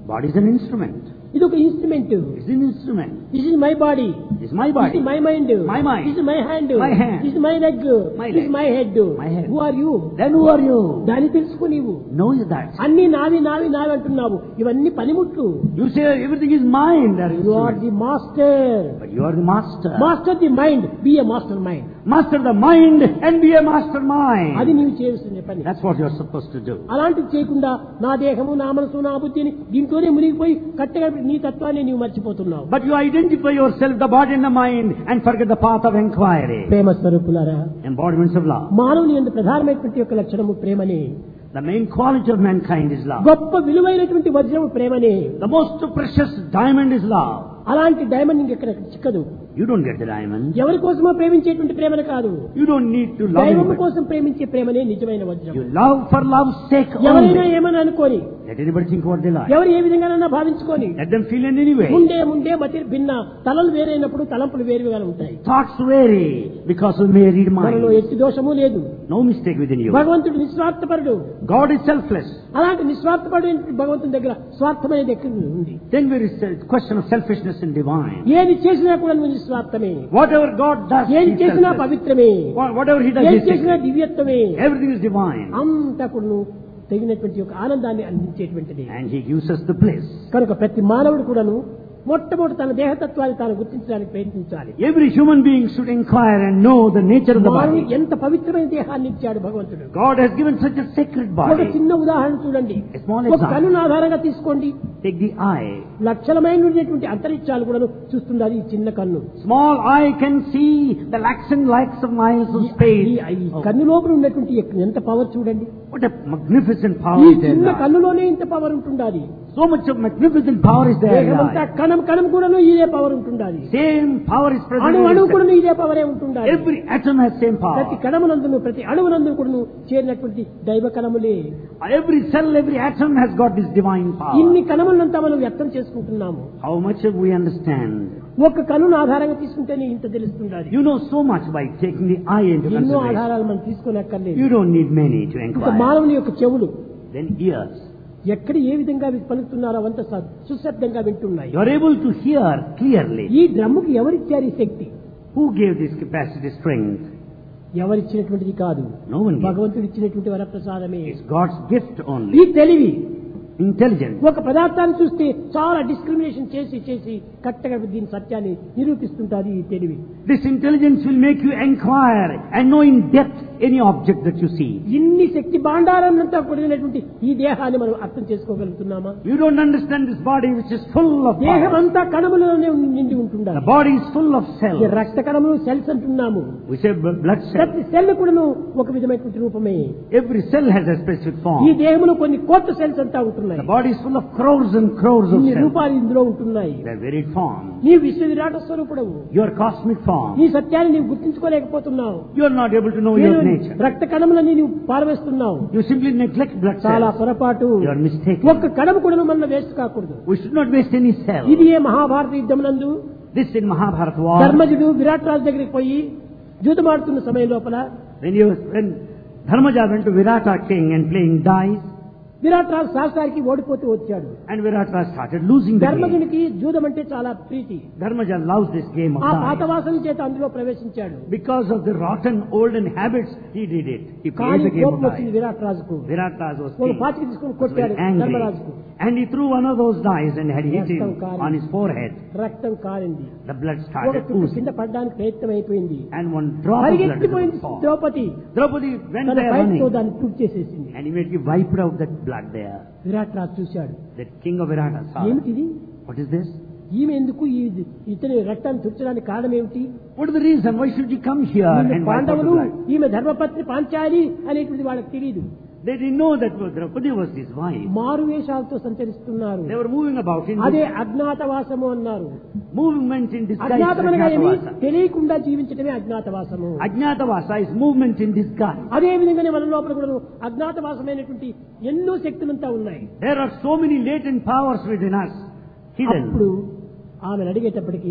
S2: Body is an instrument.
S1: ఇది ఒక instrument.
S2: It's an instrument.
S1: This is my body.
S2: It's my body.
S1: This is my mind.
S2: My mind.
S1: This is my hand.
S2: My hand.
S1: This is my leg.
S2: My
S1: This is
S2: leg.
S1: my head.
S2: My head.
S1: Who are you?
S2: Then who are you?
S1: దాన్ని తెలుసుకో నీవు.
S2: Know that.
S1: అన్ని నావి నావి నావి అంటున్నావు. ఇవన్నీ పనిముట్లు.
S2: You say everything is mine. That is
S1: You are the master.
S2: But you are the master.
S1: Master the mind. Be a master mind.
S2: Master the mind and be a mastermind.
S1: అది నీవు చేయాల్సిన పని.
S2: That's what you are supposed to do.
S1: అలాంటివి చేయకుండా నా దేహము నా మనసు నా బుద్ధిని దీంట్లోనే మునిగిపోయి కట్టగా నీ తత్వాన్ని నీవు మర్చిపోతున్నావు.
S2: But you identify yourself, the body and the mind, and forget the path of inquiry.
S1: ప్రేమ స్వరూపులారా,
S2: Embodiments of love.
S1: మానవుని యందు ప్రధానమైనటువంటి యొక్క లక్షణము ప్రేమని.
S2: The main quality of mankind is love.
S1: గొప్ప విలువైనటువంటి వజ్రము ప్రేమని.
S2: The most precious diamond is love.
S1: అలాంటి డైమండ్ ఇంకెక్కడ చిక్కదు.
S2: You don't get the diamond.
S1: ఎవరి కోసమో ప్రేమించేటువంటి ప్రేమను కాదు.
S2: You don't need to love
S1: దైవము
S2: him.
S1: కోసం ప్రేమించే ప్రేమనే నిజమైన వజ్రం.
S2: You love for love's sake
S1: ఎవరైనా
S2: only.
S1: ఏమని అనుకోని,
S2: Let anybody think what they like.
S1: ఎవరు ఏ విధంగానైనా భావించుకొని,
S2: Let them feel in any way.
S1: ముందే మతి భిన్న, తలలు వేరైనప్పుడు తలంపులు వేరుగా ఉంటాయి.
S2: Thoughts vary because of varied
S1: మనలో
S2: mind.
S1: ఎట్టి దోషము లేదు.
S2: No mistake within you.
S1: భగవంతుడు నిస్వార్థపరుడు.
S2: God is selfless.
S1: అలాంటి నిస్వార్థపరుడు భగవంతుని దగ్గర స్వార్థమనేది ఎక్కడ ఉంది?
S2: Then there is a question of selfishness in divine.
S1: ఏది చేసినా కూడా నువ్వు నిస్వార్థమే.
S2: Whatever God does,
S1: ఏది
S2: He is
S1: చేసినా
S2: selfless.
S1: పవిత్రమే.
S2: Whatever He does,
S1: ఏది
S2: is
S1: చేసినా
S2: sacred.
S1: దివ్యత్వమే.
S2: Everything is divine.
S1: అంతా కూడా తగినటువంటి ఒక ఆనందాన్ని అందించేటువంటిది.
S2: And He gives us the bliss.
S1: కనుక ప్రతి మానవుడు కూడాను మొట్టమొదటి తన దేహతత్వాన్ని తాను గుర్తించడానికి ప్రయత్నించాలి.
S2: Every human being should inquire and know the nature of the
S1: మానవుడు
S2: body.
S1: ఎంత పవిత్రమైన దేహాన్ని ఇచ్చాడు భగవంతుడు.
S2: God has given such a sacred
S1: ఒక
S2: body.
S1: చిన్న ఉదాహరణ చూడండి.
S2: A small
S1: ఒక
S2: example.
S1: కన్నును ఆధారంగా తీసుకోండి.
S2: Take the eye.
S1: లక్షలమైనటువంటి అంతరిక్షాలు కూడా చూస్తున్నది ఈ చిన్న కన్ను.
S2: Small eye can see the lakhs and lakhs of miles of
S1: ఈ
S2: space.
S1: కన్ను లోపల ఉన్నటువంటి ఎంత పవర్ చూడండి.
S2: What a magnificent power
S1: ఈ
S2: is there
S1: చిన్న
S2: now.
S1: కన్నులోనే ఇంత పవర్ ఉంటుండాలి.
S2: So much of magnificent power is there in the
S1: దేహమంతా
S2: eye.
S1: కణం కణం కూడా ఇదే పవర్ ఉంటుండాలి.
S2: Same power is present
S1: అణు
S2: in
S1: అణువు
S2: the
S1: కూడా
S2: cell.
S1: ఇదే పవరే ఉంటుండాలి.
S2: Every atom has same
S1: ప్రతి
S2: power.
S1: కణమునందును ప్రతి అణువునందును కూడా చేరినటువంటి దైవ కణములే.
S2: Every cell, every atom has got this divine power.
S1: ఇన్ని కణములంతా మనం వ్యక్తం చేసుకుంటున్నాము.
S2: How much we understand.
S1: ఒక కన్నును ఆధారంగా తీసుకుంటేనే ఇంత తెలుస్తుండాలి.
S2: You know so much by taking the eye into
S1: ఎన్నో
S2: consideration.
S1: ఆధారాలు మనం తీసుకోలేక్కర్లేదు.
S2: You don't need many to
S1: ఒక
S2: inquire.
S1: మానవుని యొక్క చెవులు
S2: Then ears.
S1: ఎక్కడ ఏ విధంగా పలుకుతున్నారో అంత సుశబ్దంగా వింటున్నాయి.
S2: You are able to hear clearly.
S1: ఈ డ్రమ్ముకి ఎవరిచ్చారు ఈ శక్తి?
S2: Who gave this capacity, strength?
S1: ఎవరిచ్చినటువంటిది కాదు,
S2: No one gave.
S1: భగవంతుడు ఇచ్చినటువంటి వరప్రసాదమే.
S2: It's God's gift
S1: ఈ
S2: only.
S1: తెలివి
S2: Intelligence.
S1: ఒక పదార్థాన్ని చూస్తే చాలా డిస్క్రిమినేషన్ చేసి కరెక్ట్గా దీని సత్యాన్ని నిరూపిస్తుంటాది ఈ తెలివి.
S2: This intelligence will make you inquire and know in depth any object that you see.
S1: ఇన్ని శక్తి భాండారంతా కూడినటువంటి ఈ దేహాన్ని మనం అర్థం చేసుకోగలుగుతున్నామా?
S2: You don't understand this body which is full of
S1: దేహం
S2: power.
S1: అంతా కణములలోనే నిండి
S2: The
S1: ఉంటుండాలి.
S2: body is full of
S1: ఈ
S2: cells.
S1: రక్త కణములు సెల్స్ అంటున్నాము.
S2: We say blood cells.
S1: ప్రతి సెల్ కూడాను ఒక విధమైనటువంటి రూపమే.
S2: Every cell has a specific
S1: ఈ
S2: form.
S1: దేహంలో కొన్ని కోట్ల సెల్స్ అంతా ఉంటున్నాయి.
S2: The body is full of crores and crores of
S1: ఇన్ని
S2: cells.
S1: రూపాలు ఇందులో ఉంటున్నాయి.
S2: They are varied forms.
S1: నీ విశ్వ విరాట స్వరూపుడవు.
S2: Your cosmic form.
S1: నీ సత్యాన్ని నీవు గుర్తించుకోలేకపోతున్నావు.
S2: You are not able to know your nature.
S1: రక్త కణములని నీవు పారవేస్తున్నావు.
S2: You simply neglect blood
S1: చాలా
S2: cells.
S1: పొరపాటు.
S2: You are mistaken.
S1: ఒక్క కణము కూడా మన వేస్ట్ కాకూడదు.
S2: We should not waste any cell.
S1: ఇది ఏ Mahabharata యుద్ధమునందు
S2: This in Mahabharata war.
S1: ధర్మజుడు Virat రాజు దగ్గరికి పోయి జూదమాడుతున్న సమయం లోపల
S2: When Dharmaja went to Virata king and playing dice,
S1: Virat రాజు సాసారికి ఓడిపోతూ వచ్చాడు.
S2: and Virata started losing the game.
S1: ధర్మజునికి జూదం అంటే చాలా ప్రీతి.
S2: Dharmaja loves this game of
S1: ఆ పాత
S2: dice.
S1: వాసన చేత అందులో ప్రవేశించాడు.
S2: Because of the rotten olden habits, he did it. He played
S1: కానీ
S2: the game of
S1: కోపం వచ్చింది
S2: dice.
S1: విరాట్ రాజుకు.
S2: Virata was
S1: ఒక
S2: king.
S1: పాచికి తీసుకుని
S2: Was
S1: కొట్టాడు
S2: very angry.
S1: ధర్మరాజుకు.
S2: And he threw one of those dice and had hit him
S1: రక్తం కారింది.
S2: on his forehead.
S1: రక్తం కారింది.
S2: The blood
S1: ఒక
S2: started
S1: చుట్టు
S2: oozing.
S1: కింద పడడానికి ప్రయత్నం అయిపోయింది.
S2: And one drop of blood
S1: పరిగెత్తిపోయింది
S2: was fall.
S1: Draupadi.
S2: Draupadi went
S1: తన
S2: there
S1: బయటతో
S2: running.
S1: దాన్ని తుడి చేసేసింది.
S2: And immediately wiped out that blood there.
S1: Virat రాజు చూశాడు.
S2: The king of Virata saw.
S1: ఏమిటిది?
S2: What is this?
S1: ఈమె ఎందుకు ఇతని రక్తాన్ని తుడచడానికి కారణం ఏమిటి?
S2: What is the reason? Why should you come here
S1: ఈమె
S2: and wipe out the
S1: పాండవులు,
S2: blood?
S1: ఈమె ధర్మపత్ని పాంచాలి అనేటువంటిది వాళ్ళకి తెలియదు.
S2: They didn't know that Draupadi was his wife.
S1: మారు వేషాలతో సంచరిస్తున్నారు.
S2: They were moving about in
S1: అదే
S2: this
S1: అజ్ఞాతవాసము అన్నారు.
S2: movement in disguise.
S1: అజ్ఞాతమనగా ఏమి?
S2: Ajnatavasa.
S1: తెలియకుండా జీవించడమే అజ్ఞాతవాసము.
S2: Ajnatavasa is movement in disguise.
S1: అదే విధంగానే మన లోపల కూడా అజ్ఞాతవాసమైనటువంటి ఎన్నో శక్తులంతా ఉన్నాయి.
S2: There are so many latent powers within us, hidden.
S1: అప్పుడు ఆమెను అడిగేటప్పటికి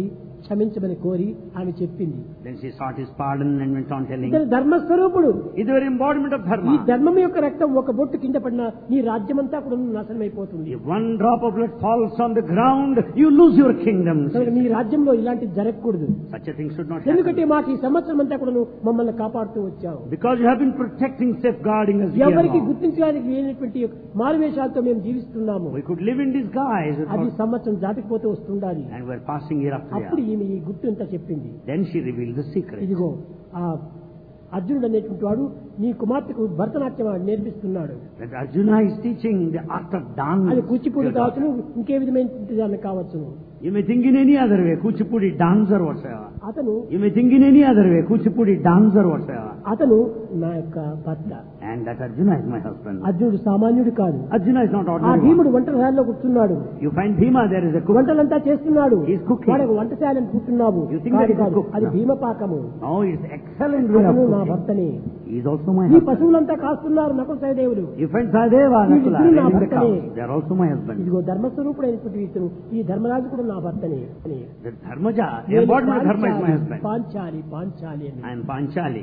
S1: క్షమించమని కోరి ఆమె చెప్పింది.
S2: Then she sought his pardon and went on telling.
S1: ఇతను ధర్మస్వరూపుడు.
S2: Is the very embodiment of
S1: ఈ
S2: dharma.
S1: ధర్మం యొక్క రక్తం ఒక బొట్టు కింద పడినా నీ రాజ్యమంతా కూడా నాశనమైపోతుంది.
S2: If one drop of blood falls on the ground, you lose your kingdom.
S1: నీ రాజ్యంలో ఇలాంటి జరగకూడదు.
S2: Such a thing should not happen.
S1: ఎందుకంటే మాకు ఈ సంవత్సరం అంతా కూడా మమ్మల్ని కాపాడుతూ వచ్చావు.
S2: Because you have been protecting, safeguarding us.
S1: ఎవరికి గుర్తించడానికి లేనటువంటి మారువేషాలతో మేము జీవిస్తున్నాము.
S2: We could live in disguise.
S1: అది సంవత్సరం దాటిపోతూ వస్తుండాలి.
S2: And we're passing year after
S1: అప్పుడు
S2: year.
S1: ఈమె ఈ గుర్తు అంతా చెప్పింది.
S2: Then she revealed the secret.
S1: ఇదిగో ఆ అర్జునుడు అనేటువంటి వాడు నీ కుమార్తెకు Bharatanatyam నేర్పిస్తున్నాడు.
S2: That Arjuna is teaching the art of dance.
S1: అది కూచిపూడి కావచ్చు, ఇంకే విధమైన కావచ్చు.
S2: You may think in any other way, Kuchipudi dance or whatsoever.
S1: అతను
S2: You may think in any other way, Kuchipudi dance or whatsoever.
S1: అతను నా యొక్క భర్త.
S2: And that Arjuna is my husband.
S1: అర్జునుడు సామాన్యుడు కాదు.
S2: Arjuna is not
S1: ఆ
S2: ordinary.
S1: భీముడు వంటశాలలో కూర్చున్నాడు.
S2: You find Bhima there is a cook.
S1: వంటలంతా చేస్తున్నాడు.
S2: He is cooking.
S1: వాడు వంటశాల అనుకుంటున్నావు.
S2: You think that he is a cook?
S1: అది
S2: No.
S1: భీమపాకము.
S2: No, it's excellent way of
S1: అతను నా
S2: cooking.
S1: భర్తనే.
S2: He is also my
S1: ఈ
S2: husband.
S1: పశువులంతా కాస్తున్నారు Nakula సహదేవులు.
S2: You find Sahadeva, Nakula,
S1: వీళ్ళిద్దరూ నా
S2: raising the
S1: భర్తనే.
S2: cows. They are also my husband.
S1: ఇదిగో ధర్మస్వరూపుడైనటువంటి ఇతను ఈ ధర్మరాజు కూడా నా భర్తనే అని.
S2: The Dharmaja, the embodiment of Dharma is my husband.
S1: Panchali Panchali అని.
S2: I am Panchali.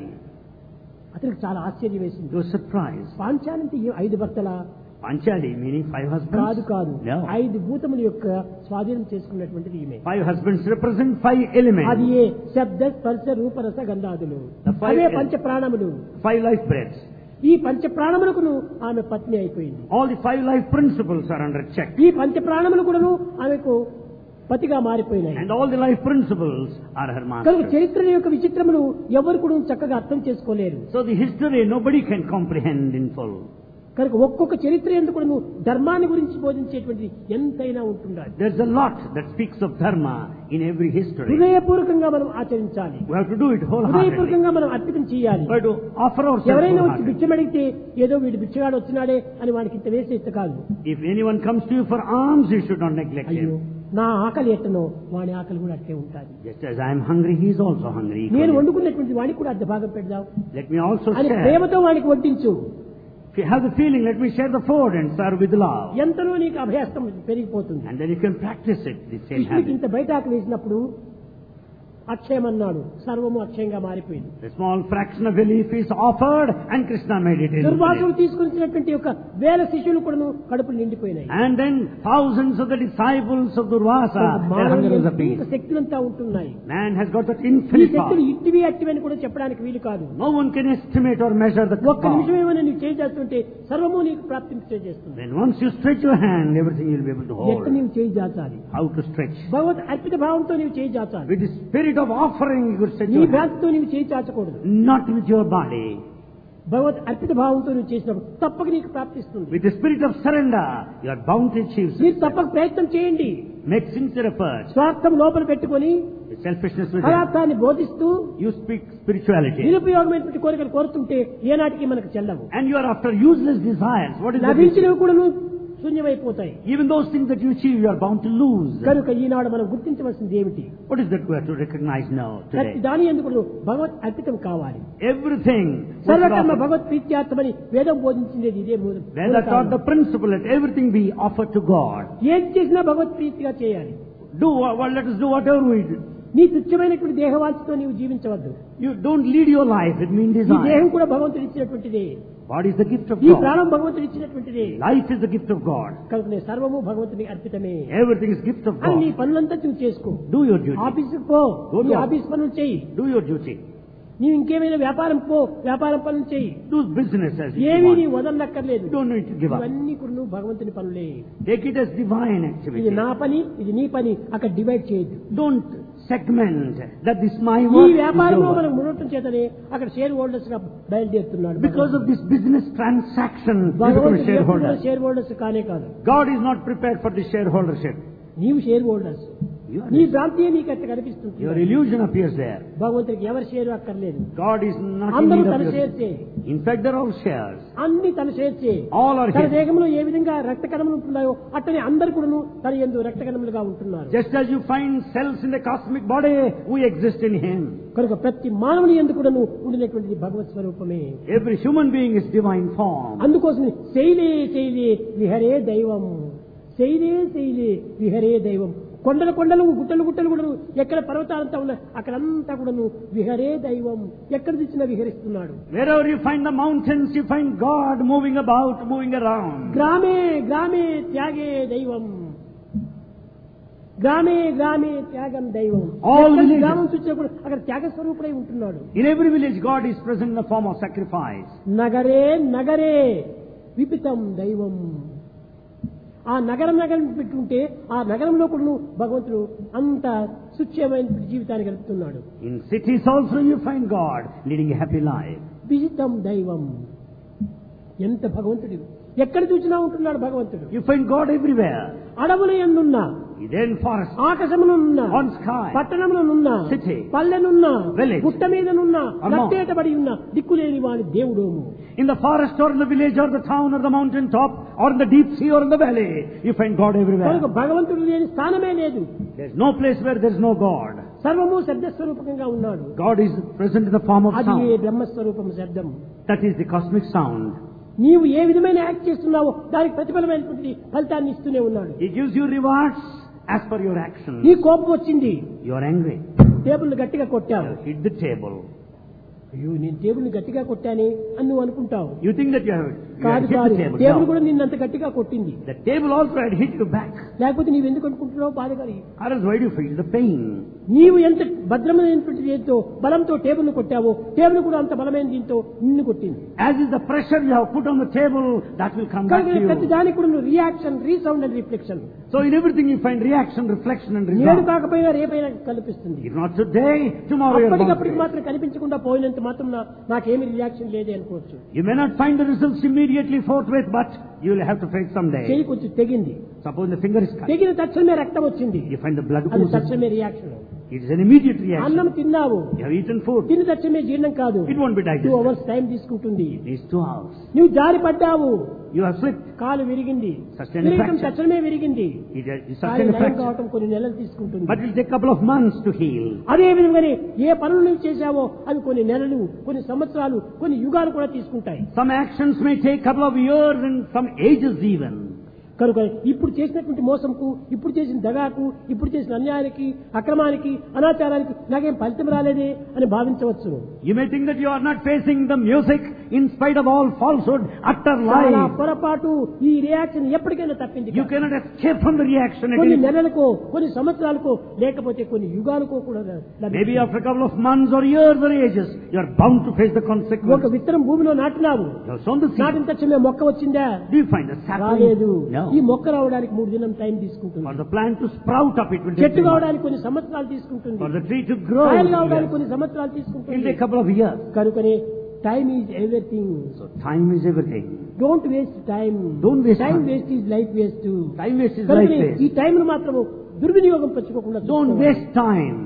S1: అతనికి చాలా ఆశ్చర్యం వేసింది.
S2: He was surprised.
S1: పాంచాలి అంటే 5 భర్తల
S2: Panchali meaning 5 husbands?
S1: కాదు కాదు.
S2: No.
S1: 5 భూతముల యొక్క స్వాధీనం చేసుకున్నటువంటిది ఈమె.
S2: 5 husbands represent 5 elements.
S1: అది ఏ శబ్ద స్పర్శ రూప రస గంధాదులు.
S2: The 5
S1: అవే పంచ ప్రాణములు.
S2: 5 life breaths.
S1: ఈ పంచ ప్రాణములకు ఆమె పత్ని అయిపోయింది.
S2: All the 5 life principles are under check.
S1: ఈ పంచ ప్రాణములు కూడాను ఆమెకు పతిగా మారిపోయినాయి.
S2: And all the life principles are her
S1: కనుక
S2: master.
S1: చరిత్ర యొక్క విచిత్రములు ఎవరు కూడా చక్కగా అర్థం చేసుకోలేరు.
S2: So the history nobody can comprehend in full.
S1: కనుక ఒక్కొక్క చరిత్ర ఎందుకు కూడా ధర్మాన్ని గురించి బోధించేటువంటిది ఎంతైనా ఉంటుండాలి.
S2: There's a lot that speaks of dharma in every history.
S1: హృదయపూర్వకంగా మనం ఆచరించాలి.
S2: We have to do it wholeheartedly.
S1: హృదయపూర్వకంగా మనం అర్పితం చేయాలి.
S2: We have to offer ourselves
S1: ఎవరైనా వచ్చి
S2: wholeheartedly.
S1: బిచ్చం అడిగితే ఏదో వీడు బిచ్చగాడు వచ్చినాడే అని వాడికి ఇంత వేసే ఇష్ట కాదు.
S2: If anyone comes to you for alms, you should not neglect
S1: అయ్యో
S2: him.
S1: నా ఆకలి ఎట్టనో వాడి ఆకలి కూడా అట్టే ఉంటుంది.
S2: Just as I am hungry, he is also hungry.
S1: నేను
S2: equally.
S1: వండుకున్నటువంటి వాడికి కూడా అర్ధ భాగం పెడదాం
S2: Let me also
S1: అని
S2: share.
S1: ప్రేమతో వాడికి వడ్డించు.
S2: If you have the feeling, let me share the food and serve with love.
S1: ఎంతలో నీకు అభ్యాసం పెరిగిపోతుంది.
S2: And then you can practice it, the same
S1: కృష్ణుడికి
S2: habit.
S1: ఇంత బయట ఆకలి వేసినప్పుడు అక్షయమన్నాడు, సర్వము అక్షయంగా మారిపోయింది.
S2: The small fraction of a leaf is offered and Krishna made it
S1: Durvasulu
S2: infinite.
S1: తీసుకొచ్చినటువంటి ఒక 1000 శిష్యులు కూడా కడుపులు నిండిపోయినాయి.
S2: And then thousands of the disciples of Durvasa, their hunger was appeased.
S1: శక్తులంతా ఉంటున్నాయి.
S2: Man has got that
S1: ఈ
S2: infinite
S1: శక్తులు
S2: power.
S1: ఇట్టివి అట్టివి అని కూడా చెప్పడానికి వీలు కాదు.
S2: No one can estimate or measure the
S1: ఒక్క
S2: power.
S1: నిమిషం ఏమైనా నీకు చేస్తుంటే సర్వము నీకు ప్రాప్తించేస్తుంది.
S2: Then once you stretch your hand, everything you'll be able to
S1: ఎట్లా
S2: hold.
S1: నీవు చేయి చాచాలి.
S2: How to stretch?
S1: భగవత్ అర్పిత భావంతో నీవు చేయి చాచాలి.
S2: With the spirit of offering, you could stretch
S1: నీ
S2: your hand.
S1: భ్రాంతితో నీవు చేయి చాచకూడదు.
S2: Not with your body.
S1: భగవత్ అర్పిత భావంతో నువ్వు చేసినప్పుడు తప్పక నీకు ప్రాప్తిస్తుంది.
S2: With the spirit of surrender, you are bound to achieve
S1: మీరు
S2: success.
S1: తప్పక ప్రయత్నం చేయండి.
S2: Make sincere efforts.
S1: స్వార్థం లోపల పెట్టుకొని
S2: With selfishness within.
S1: పదార్థాన్ని బోధిస్తూ
S2: You speak spirituality.
S1: నిరుపయోగమైనటువంటి కోరికలు కోరుతుంటే ఏనాటికి మనకు చెల్లవు.
S2: And you are after useless desires. What is the
S1: లభించినవి కూడా శూన్యమైపోతాయి.
S2: Even those things that you achieve, you are bound to lose.
S1: కనుక ఈనాడు మనం గుర్తించవలసింది ఏమిటి?
S2: What is that we have to recognize now,
S1: ప్రతి
S2: today?
S1: దాని ఎందుకు భగవత్ అర్పితం కావాలి.
S2: Everything.
S1: సర్వకర్మ భగవత్ ప్రీత్యార్థమని వేదం బోధించింది ఇదే మూలం.
S2: Veda taught the principle that everything be offered to God.
S1: ఏది చేసినా భగవత్ ప్రీతిగా చేయాలి.
S2: Let us do whatever we do.
S1: నీ తుచ్చమైనటువంటి దేహవాంఛతో నీవు జీవించవద్దు.
S2: You don't lead your life with mean
S1: ఈ
S2: desire.
S1: దేహం కూడా భగవంతుడు ఇచ్చినటువంటిదే.
S2: Body is the gift of
S1: ఈ
S2: God.
S1: ప్రాణం భగవంతుడు ఇచ్చినటువంటిదే.
S2: Life is the gift of God.
S1: కనుక నీ సర్వము భగవంతునికి అర్పితమే.
S2: Everything is gift of
S1: అని నీ
S2: God.
S1: పనులంతా నువ్వు చేసుకో.
S2: Do your duty.
S1: ఆఫీసుకు పో,
S2: Go
S1: నీ
S2: to
S1: ఆఫీస్ పనులు చెయ్యి.
S2: Do your duty.
S1: నీవు ఇంకేమైనా వ్యాపారం పో, వ్యాపారం పనులు చెయ్యి.
S2: Do business as you
S1: ఏమీ నీ
S2: want.
S1: వదలనక్కర్లేదు.
S2: You don't need to give up.
S1: ఇవన్నీ కూడా నువ్వు భగవంతుని పనులే.
S2: Take it as divine
S1: ఇది
S2: activity.
S1: నా పని, ఇది నీ పని, అక్కడ డివైడ్ చేయొద్దు.
S2: Don't segment that this my
S1: ఈ
S2: work is
S1: వ్యాపారంలో
S2: your
S1: మనం
S2: work.
S1: మునటం చేతనే అక్కడ షేర్ హోల్డర్స్ గా బయలుదేరుతున్నాడు.
S2: Because of this business transaction, you become a
S1: భగవంతుడు
S2: shareholder.
S1: షేర్ హోల్డర్స్ కానే కాదు.
S2: God is not prepared for the shareholdership.
S1: నీవు షేర్ హోల్డర్స్.
S2: You are
S1: నీ
S2: this.
S1: భ్రాంతియే నీకు అట్లా కనిపిస్తుంది.
S2: Your illusion appears there.
S1: భగవంతుడికి ఎవరి షేర్ అక్కర్లేదు.
S2: God is not in
S1: అందరూ
S2: need
S1: తన
S2: of
S1: షేర్
S2: your.
S1: చేయి.
S2: In fact, they're all shares.
S1: అన్ని తన షేర్ చేయి.
S2: All are
S1: తన
S2: his.
S1: దేహంలో ఏ విధంగా రక్త కణములు ఉంటున్నాయో అట్టనే అందరు కూడాను తన యందు రక్త కణములుగా ఉంటున్నారు.
S2: Just as you find cells in the cosmic body, we exist in Him.
S1: కనుక ప్రతి మానవుని యందు కూడాను ఉండినటువంటిది భగవత్ స్వరూపమే.
S2: Every human being is divine form.
S1: అందుకోసం శైలే శైలే విహరే దైవం, శైలే శైలే విహరే దైవం. కొండలు కొండలు గుట్టలు గుట్టలు కూడా ఎక్కడ పర్వతాలంతా ఉన్నాయి అక్కడంతా కూడా విహరే దైవం ఎక్కడ తెచ్చినా విహరిస్తున్నాడు.
S2: Wherever you find the mountains, you find God moving about, moving around.
S1: గ్రామే గ్రామే త్యాగే దైవం, గ్రామే గ్రామే త్యాగం దైవం. గ్రామం చూసినప్పుడు అక్కడ త్యాగ స్వరూపుడై ఉంటున్నాడు.
S2: In every village, God is present in the form of sacrifice.
S1: నగరే నగరే విపితం దైవం. ఆ నగరం పెట్టుకుంటే ఆ నగరంలో కూడా భగవంతుడు అంత సుఖ్యమైన జీవితాన్ని గడుపుతున్నాడు.
S2: In cities also you find God leading a happy life.
S1: విజితం దైవం. ఎంత భగవంతుడు ఎక్కడ చూసినా ఉంటున్నాడు భగవంతుడు.
S2: You find God everywhere.
S1: అడవుల యందున్నా,
S2: In forest,
S1: ఆకాశమునున్నా,
S2: on sky,
S1: పట్టణమునున్నా,
S2: city,
S1: పల్లెనున్నా,
S2: village,
S1: గుట్ట మీదనున్నా,
S2: or
S1: కట్టేటబడి ఉన్న దిక్కులేని వాడి దేవుడోము.
S2: in the forest or in the village or the town or the mountain top or in the deep sea or in the valley, you find God everywhere.
S1: కనుక భగవంతుడు లేని స్థానమే లేదు.
S2: There's no place where there's no God.
S1: సర్వము శబ్దస్వరూపకంగా ఉన్నాడు.
S2: God is present in the form of
S1: అది
S2: sound.
S1: బ్రహ్మస్వరూపం శబ్దం.
S2: That is the cosmic sound.
S1: నీవు ఏ విధమైన యాక్ట్ చేస్తున్నావో దానికి ప్రతిఫలమైనటువంటి ఫలితాన్ని ఇస్తూనే ఉన్నాడు.
S2: He gives you rewards as per your actions.
S1: నీ కోపం వచ్చింది,
S2: You are angry.
S1: టేబుల్ గట్టిగా కొట్టావు.
S2: You hit the table.
S1: అయ్యో నేను టేబుల్ గట్టిగా కొట్టానే అని నువ్వు అనుకుంటావు.
S2: You think that you have
S1: కాదు
S2: hit
S1: కాదు,
S2: the table.
S1: Table
S2: No.
S1: కూడా నిన్నంత గట్టిగా కొట్టింది.
S2: The table also had hit you back.
S1: లేకపోతే నీవు ఎందుకు అనుకుంటున్నావు బాధగారి?
S2: Or else why do you feel the pain?
S1: నీవు ఎంత భద్రమైనటువంటి దీంతో బలంతో టేబుల్ కొట్టావో టేబుల్ కూడా అంత బలమైన దీంతో నిన్ను కొట్టింది.
S2: As is the pressure you have put on the table, that will come back to
S1: ప్రతి
S2: you.
S1: దానికి కూడా నువ్వు reaction, resound and reflection.
S2: So in everything you find reaction, reflection and
S1: నేడు
S2: result.
S1: కాకపోయినా రేపైనా కల్పిస్తుంది.
S2: If not today, tomorrow you are bound to
S1: అప్పటికప్పటికి
S2: face.
S1: మాత్రం కనిపించకుండా పోయినంత మాత్రం నాకేమి రియాక్షన్ లేదే అనుకోవచ్చు.
S2: You may not find the results immediately forthwith, but you will have to face someday.
S1: చెయ్యి కొంచెం తెగింది,
S2: Suppose the finger is cut.
S1: తెగిన తక్షణమే రక్తం వచ్చింది,
S2: You find the blood
S1: అది
S2: oozes.
S1: తక్షణమే reaction.
S2: It is an immediate reaction.
S1: అన్నం తిన్నావు,
S2: You have eaten food.
S1: తిన్న తక్షణమే జీర్ణం కాదు,
S2: It won't be
S1: 2
S2: digested.
S1: hours time తీసుకుంటుంది.
S2: It needs 2 hours.
S1: నువ్వు జారి పడ్డావు,
S2: You have slipped.
S1: కాలు విరిగింది,
S2: Sustained
S1: విరగటం
S2: fracture.
S1: తక్షణమే విరిగింది,
S2: It is
S1: కానీ
S2: sustained
S1: నయం
S2: fracture.
S1: కావటం కొన్ని నెలలు తీసుకుంటుంది.
S2: But it will take a couple of months to heal.
S1: అదే విధంగానే ఏ పనులు నువ్వు చేశావో అవి కొన్ని నెలలు, కొన్ని సంవత్సరాలు, కొన్ని యుగాలు కూడా తీసుకుంటాయి.
S2: Some actions may take a couple of years and some ages even.
S1: కనుక ఇప్పుడు చేసినటువంటి మోసంకు, ఇప్పుడు చేసిన దగాకు, ఇప్పుడు చేసిన అన్యాయానికి, అక్రమానికి, అనాచారానికి నాకేం ఫలితం రాలేదే అని భావించవచ్చు.
S2: You may think that you are not facing the music in spite of all falsehood, utter
S1: చాలా
S2: lies.
S1: పొరపాటు. ఈ రియాక్షన్ ఎప్పటికైనా తప్పింది.
S2: You cannot escape from the reaction at
S1: కొన్ని
S2: any time.
S1: నెలలకో, కొన్ని సంవత్సరాలకో, లేకపోతే కొన్ని యుగాలకో కూడా లభిస్తుంది.
S2: Maybe after a couple of months or years or ages, you are bound to face the
S1: ఒక
S2: consequences.
S1: విత్తనం భూమిలో నాటినావు,
S2: You have sown the seed.
S1: నాటిన తక్షణమే మొక్క వచ్చిందా?
S2: Do you find the
S1: రాలేదు.
S2: sapling? No.
S1: ఈ మొక్క రావడానికి 3 దినం టైం తీసుకుంటుంది.
S2: For the plant to sprout up, it will take
S1: చెట్టు
S2: 3 months.
S1: కావడానికి కొన్ని సంవత్సరాలు తీసుకుంటుంది.
S2: For the tree to grow,
S1: కాయలు
S2: it will
S1: కావడానికి
S2: take
S1: కొన్ని సంవత్సరాలు
S2: a
S1: తీసుకుంటుంది.
S2: couple of years.
S1: కనుకనే time is everything.
S2: So time is everything.
S1: Don't waste time.
S2: Don't waste
S1: time
S2: time.
S1: Waste is life waste.
S2: Time waste is life
S1: కనుకనే ఈ
S2: waste.
S1: టైంను మాత్రం దుర్వినియోగం పరచుకోకుండా
S2: Don't
S1: చూసుకోవాలి.
S2: waste time.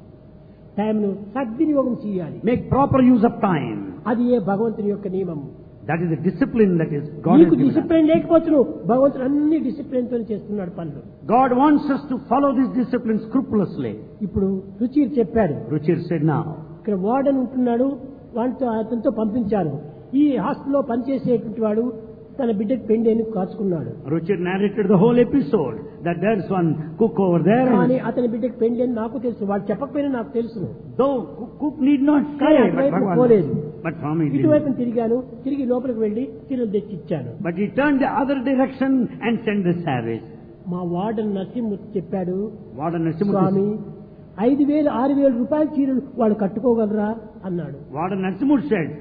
S1: టైంను సద్వినియోగం చేయాలి.
S2: Make proper use of time.
S1: అది ఏ భగవంతుని యొక్క నియమం.
S2: That is the discipline that is God has
S1: నీకు
S2: given us.
S1: డిసిప్లిన్ లేకపోవచ్చు, భగవంతుడు అన్ని డిసిప్లిన్ తో చేస్తున్నాడు పనులు.
S2: God wants us to follow this discipline scrupulously.
S1: ఇప్పుడు రుచి చెప్పాడు,
S2: Ruchir said now.
S1: ఇక్కడ వార్డెన్ ఉంటున్నాడు, వాటితో అతనితో పంపించారు. ఈ హాస్టల్లో పనిచేసేటువంటి వాడు తన బిడ్డకు పెండేని కాచుకున్నాడు.
S2: Ruchir narrated the whole episode that there's one cook over there.
S1: కానీ అతని బిడ్డకు పెండేని నాకు తెలుసు, వాడు చెప్పకపోయినా నాకు తెలుసు.
S2: Though cook need not say,
S1: కానీ
S2: but
S1: అటువైపు
S2: Bhagavan-
S1: పోలేదు.
S2: but from it.
S1: ఇటువైపు తిరిగాను, తిరిగి లోపలికి వెళ్లి చీరలు తెచ్చి ఇచ్చాను.
S2: But he turned the other direction and sent the service.
S1: మా వార్డెన్ నరసింహమూర్తి చెప్పాడు,
S2: Warden
S1: స్వామి
S2: Narasimha
S1: 5,000, 6,000 రూపాయల చీరలు వాళ్ళు కట్టుకోగలరా అన్నాడు.
S2: Warden Narasimha said,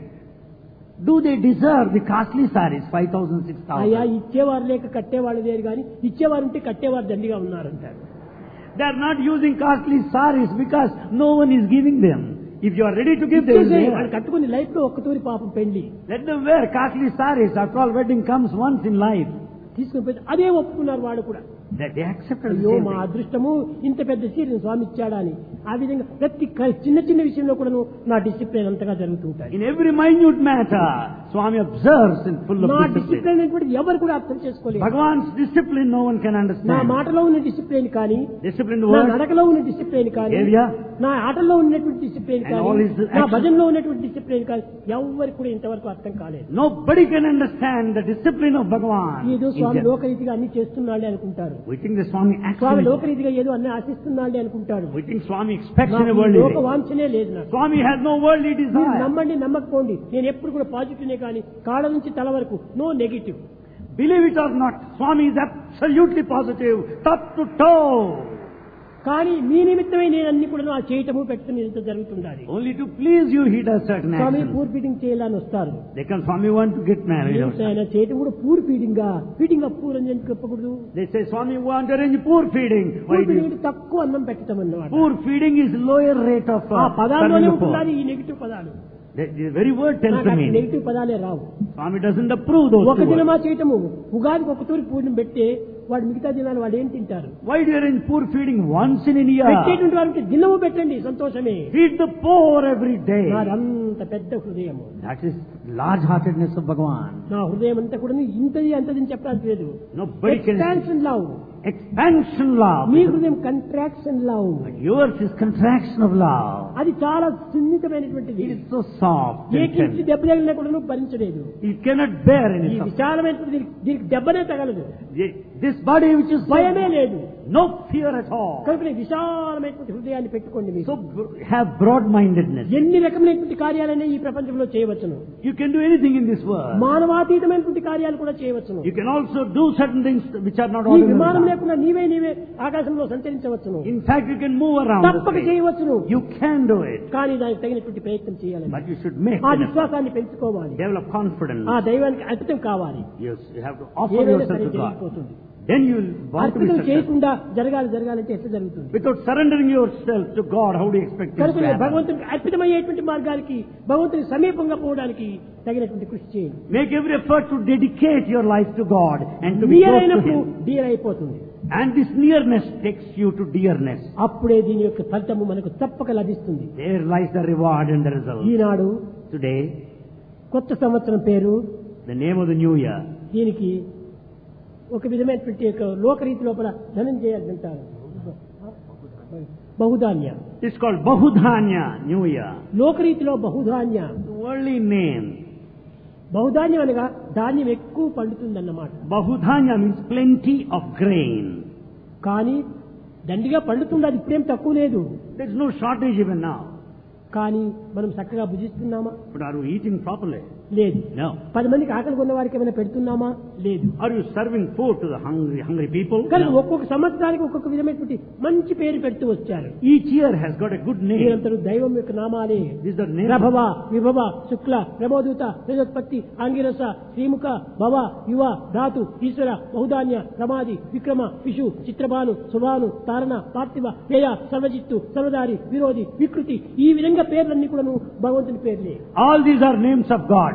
S2: do they deserve the costly sarees, 5,000,
S1: అయ్యా
S2: 6,000?
S1: ఇచ్చేవారు లేక కట్టేవాళ్ళు లేరు, కానీ ఇచ్చేవారు ఉంటే కట్టేవారు దండిగా ఉన్నారంటారు.
S2: They are not using costly sarees because no one is giving them. If you are ready to give, they will
S1: ఇచ్చేసేయ్,
S2: wear.
S1: వాళ్ళు కట్టుకుని లైఫ్ లో ఒక్కతూరి పాపం పెళ్లి
S2: Let them wear costly sarees. After all, wedding comes once in life.
S1: తీసుకుని పోయి అదే ఒప్పుకున్నారు వాడు కూడా.
S2: That they accepted the
S1: అయ్యో
S2: same
S1: మా
S2: thing.
S1: అదృష్టము ఇంత పెద్ద చీరను స్వామి ఇచ్చాడా అని. ఆ విధంగా ప్రతి చిన్న చిన్న విషయంలో కూడా నా డిసిప్లిన్ అంతగా జరుగుతుంటాయి.
S2: In every minute matter, Swami observes in full of
S1: నా
S2: discipline.
S1: డిసిప్లిన్ అనేటువంటి ఎవరు కూడా అర్థం చేసుకోలేదు.
S2: Bhagavan's discipline no one can
S1: నా
S2: understand.
S1: మాటలో ఉన్న డిసిప్లిన్ కానీ,
S2: Disciplined
S1: నా
S2: word,
S1: నడకలో ఉన్న డిసిప్లిన్ కానీ,
S2: area,
S1: నా ఆటల్లో ఉన్నటువంటి డిసిప్లిన్
S2: And
S1: కానీ,
S2: all his
S1: నా
S2: actions.
S1: భజనలో ఉన్నటువంటి డిసిప్లిన్ కానీ ఎవరికి కూడా ఇంతవరకు అర్థం కాలేదు.
S2: nobody can understand the discipline of Bhagavan.
S1: ఏదో
S2: in
S1: స్వామి
S2: general.
S1: లోకరీతిగా అన్ని చేస్తున్నాడే అనుకుంటారు.
S2: We think the Swami
S1: Swamy
S2: actually,
S1: లోకరీతిగా ఏదో అన్నీ ఆశిస్తున్నాడు అనుకుంటాడు.
S2: we think Swami expects in a
S1: నాకు
S2: worldly
S1: లోక
S2: way.
S1: వాంఛనే లేదు నాకు.
S2: Swami has no worldly
S1: మీరు
S2: desire.
S1: నమ్మండి నమ్మకపోండి, నేను ఎప్పుడు కూడా పాజిటివ్నే కానీ కాళ్ళ నుంచి తల వరకు no negative.
S2: Believe it or not, Swami is absolutely positive, top to toe.
S1: కానీ మీ నిమిత్తమే నేను అన్ని కూడా ఆ చేయటము పెట్టడం ఇంత జరుగుతుండాలి.
S2: Only to please you he does certain
S1: Swami
S2: actions.
S1: Poor feeding చేయాలని వస్తారు.
S2: They come, Swami want to get married.
S1: ఆయన చేయటం కూడా poor feeding feeding up poor అని చెప్పకూడదు.
S2: They say, Swami want to arrange poor feeding. Why
S1: poor
S2: do you?
S1: Feeding తక్కువ అన్నం పెట్టడం అన్నమాట.
S2: Poor feeding is lower rate of
S1: ఆ పదాల్లోనే
S2: serving the poor.
S1: ఉంటున్నారు ఈ నెగిటివ్ పదాలు.
S2: The very word tells the meaning.
S1: Negative పదాలే రావు.
S2: Swami doesn't approve those
S1: ఒక
S2: two words.
S1: దినమా చేయటము ఉగాదికి ఒక తూరి పూర్ణం పెడితే వాడు మిగతా దినాలు వాడు ఏం తింటారు?
S2: Why do you arrange poor feeding once in a year?
S1: పెట్టేటువంటి వారికి దినము పెట్టండి, సంతోషమే.
S2: Feed the poor every day.
S1: నాదంత పెద్ద హృదయము,
S2: That is large-heartedness of Bhagavan.
S1: నా హృదయం అంతా కూడా ఇంతది అంతది చెప్పడానికి లేదు.
S2: Nobody can.
S1: Expansion love.
S2: Expansion love.
S1: మీ హృదయం contraction love.
S2: Yours is contraction of love.
S1: అది చాలా సున్నితమైనటువంటిది.
S2: It is so soft
S1: A
S2: and
S1: కించి
S2: tender.
S1: దెబ్బ తగిలినా కూడా నువ్వు భరించలేదు.
S2: It cannot bear
S1: ఈ
S2: any suffering.
S1: విశాలమైనటువంటి దీనికి దెబ్బనే తగలదు,
S2: This body which is so,
S1: భయమే లేదు.
S2: no fear at all.
S1: కనుక విశాలమైనటువంటి హృదయాన్ని పెట్టుకోండి. మీరు
S2: So have broad-mindedness.
S1: ఎన్ని రకమైనటువంటి కార్యాలైనా ఈ ప్రపంచంలో చేయవచ్చును.
S2: You can do anything in this world.
S1: మానవాతీతమైనటువంటి కార్యాలు కూడా చేయవచ్చును.
S2: You can also do certain things which are not
S1: ఈ
S2: ordinary.
S1: విమానం లేకుండా నీవే ఆకాశంలో సంచరించవచ్చును.
S2: In fact, you can move around the
S1: తప్పక
S2: space.
S1: చేయవచ్చును.
S2: You can do it,
S1: కానీ దానికి తగినటువంటి ప్రయత్నం చేయాలి.
S2: but you should make
S1: ఆ
S2: an effort.
S1: విశ్వాసాన్ని పెంచుకోవాలి.
S2: Develop confidence.
S1: ఆ దైవానికి అర్పితం కావాలి.
S2: Yes, you have to offer
S1: ఏదైనా
S2: yourself
S1: సరే
S2: to God.
S1: జరిగిపోతుంది.
S2: Then you will want to be
S1: అర్పితం
S2: successful.
S1: చేయకుండా జరగాలంటే ఎట్లా జరుగుతుంది?
S2: Without surrendering yourself to God, how do you expect things
S1: కనుక
S2: to happen?
S1: భగవంతునికి అర్పితమయ్యేటువంటి మార్గానికి, భగవంతుని సమీపంగా పోవడానికి తగినటువంటి కృషి చేయండి.
S2: Make every effort to dedicate your life to God and to be
S1: near
S2: close to
S1: అయినప్పుడు
S2: Him.
S1: డియర్ అయిపోతుంది.
S2: And this nearness takes you to dearness.
S1: అప్పుడే దీని యొక్క ఫలితము మనకు తప్పక లభిస్తుంది.
S2: There lies the reward and the result.
S1: Eenadu
S2: Today,
S1: కొత్త సంవత్సరం పేరు,
S2: the name of the new year,
S1: దీనికి ఒక విధమైనటువంటి యొక్క లోకరీతి లోపల ధనంజయ అంటారు, బహుధాన్య.
S2: it's called Bahudhanya, New Year.
S1: లోకరీతిలో బహుధాన్య.
S2: The worldly name.
S1: బహుధాన్యం అనగా ధాన్యం ఎక్కువ పండుతుందన్నమాట.
S2: Bahudhanya means plenty of grain.
S1: కానీ దండిగా పండుతుంది, అది ఇప్పుడేం తక్కువ లేదు.
S2: There's no shortage even now.
S1: కానీ మనం చక్కగా భుజిస్తున్నామా?
S2: But are we eating properly?
S1: లేదు.
S2: No.
S1: 10 మందికి ఆకలి కొన్న వారికి ఏమైనా పెడుతున్నామా? లేదు.
S2: Are you serving food to the hungry people?
S1: కానీ
S2: No.
S1: ఒక్కొక్క సంవత్సరానికి ఒక్కొక్క విధమైనటువంటి మంచి పేరు పెడుతూ వచ్చారు.
S2: Each year has got a good name.
S1: మీరందరూ దైవం యొక్క నామాలే.
S2: These are names.
S1: ప్రభవ, విభవ, శుక్ల, ప్రభోదూత, తేజోత్పత్తి, ఆంగిరస, శ్రీముఖ, భవ, యువ, ధాతు, ఈశ్వర, బహుధాన్య, ప్రమాది, విక్రమ, విషు, చిత్రభాను, శుభాను, తారణ, పార్థివ, వ్యయ, సర్వజిత్తు, సర్వదారి, విరోధి, వికృతి, ఈ విధంగా పేర్లన్నీ కూడా భగవంతుని పేర్లే.
S2: All these are names of God.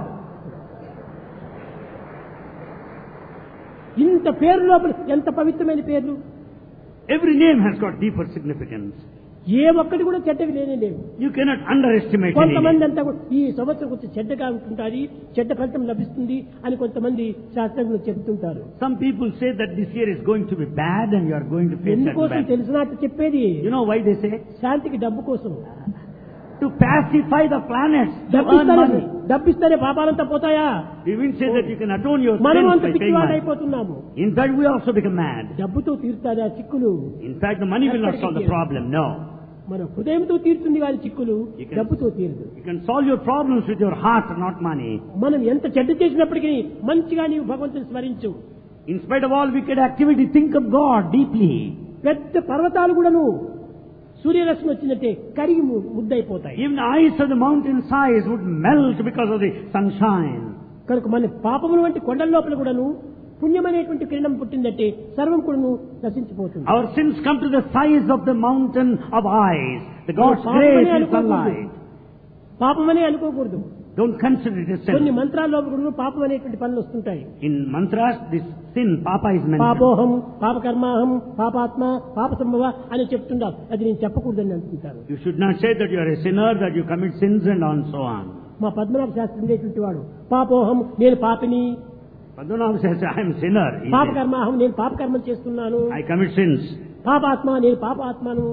S1: ఇంత పేరు లోపల ఎంత పవిత్రమైన పేర్లు.
S2: Every name has got deeper significance.
S1: ఏ ఒక్కటి కూడా చెడ్డవి లేనే లేవు.
S2: You cannot underestimate any
S1: కొంతమంది
S2: name.
S1: అంతా కూడా ఈ సంవత్సరం కొంచెం చెడ్డగా ఉంటుంటారు, చెడ్డ ఫలితం లభిస్తుంది అని కొంతమంది శాస్త్రజ్ఞులు చెబుతుంటారు.
S2: Some people say that this year is going to be bad and you are going to face that
S1: ఎందుకోసం
S2: bad.
S1: తెలిసినట్టు చెప్పేది,
S2: You know why they say?
S1: శాంతికి డబ్బు కోసం.
S2: To pacify the planets, to earn money.
S1: డబ్బిస్తేనే పాపాలంతా పోతాయా?
S2: We will say that you can atone your
S1: మనం
S2: sins
S1: అంత
S2: by paying
S1: పిచ్చివాడు
S2: money.
S1: అయిపోతున్నాము.
S2: In fact, we also become mad.
S1: డబ్బుతో తీరుతాదా చిక్కులు?
S2: In fact, the money will not solve the problem. No.
S1: మన హృదయంతో తీరుతుంది కానీ చిక్కులు
S2: You can-
S1: డబ్బుతో తీరదు.
S2: You can solve your problems with your heart, not money.
S1: మనం ఎంత చెడ్డ చేసినప్పటికీ మంచిగా నీవు భగవంతుని స్మరించు.
S2: In spite of all wicked activity, think of God deeply.
S1: పెద్ద పర్వతాలు కూడాను సూర్యరశ్మి వచ్చినట్టే కరిగి ముద్దయిపోతాయి.
S2: Even the ice of the mountain size would melt because of the sunshine.
S1: కనుక మన పాపముల వంటి కొండల లోపల కూడాను పుణ్యమైనటువంటి కిరణం పుట్టిందంటే సర్వం కూడాను నశించిపోతుంది.
S2: Our sins come to the size of the mountain of ice. The God's grace is sunlight.
S1: పాపమనే అనుకోకూడదు.
S2: Don't consider it as
S1: కొన్ని
S2: sin.
S1: మంత్రాల్లో కూడా పాపం అనేటువంటి పనులు వస్తుంటాయి.
S2: In mantras, this sin, Papa is mentioned.
S1: పాపోహం, పాపకర్మాహం, పాపాత్మ, పాప సంభవ అని చెప్తుంటారు. అది నేను చెప్పకూడదని అనుకుంటాను.
S2: You should not say that you are a sinner, that you commit sins and on so on.
S1: మా పద్మనాభ శాస్త్రి ఉండేటువంటి వాడు పాపోహం నేను పాపిని,
S2: Padmanabha says, I am a sinner. He says,
S1: పాపకర్మాహం నేను పాపకర్మం చేస్తున్నాను,
S2: I commit sins.
S1: పాపాత్మ, నేను పాపాత్మను,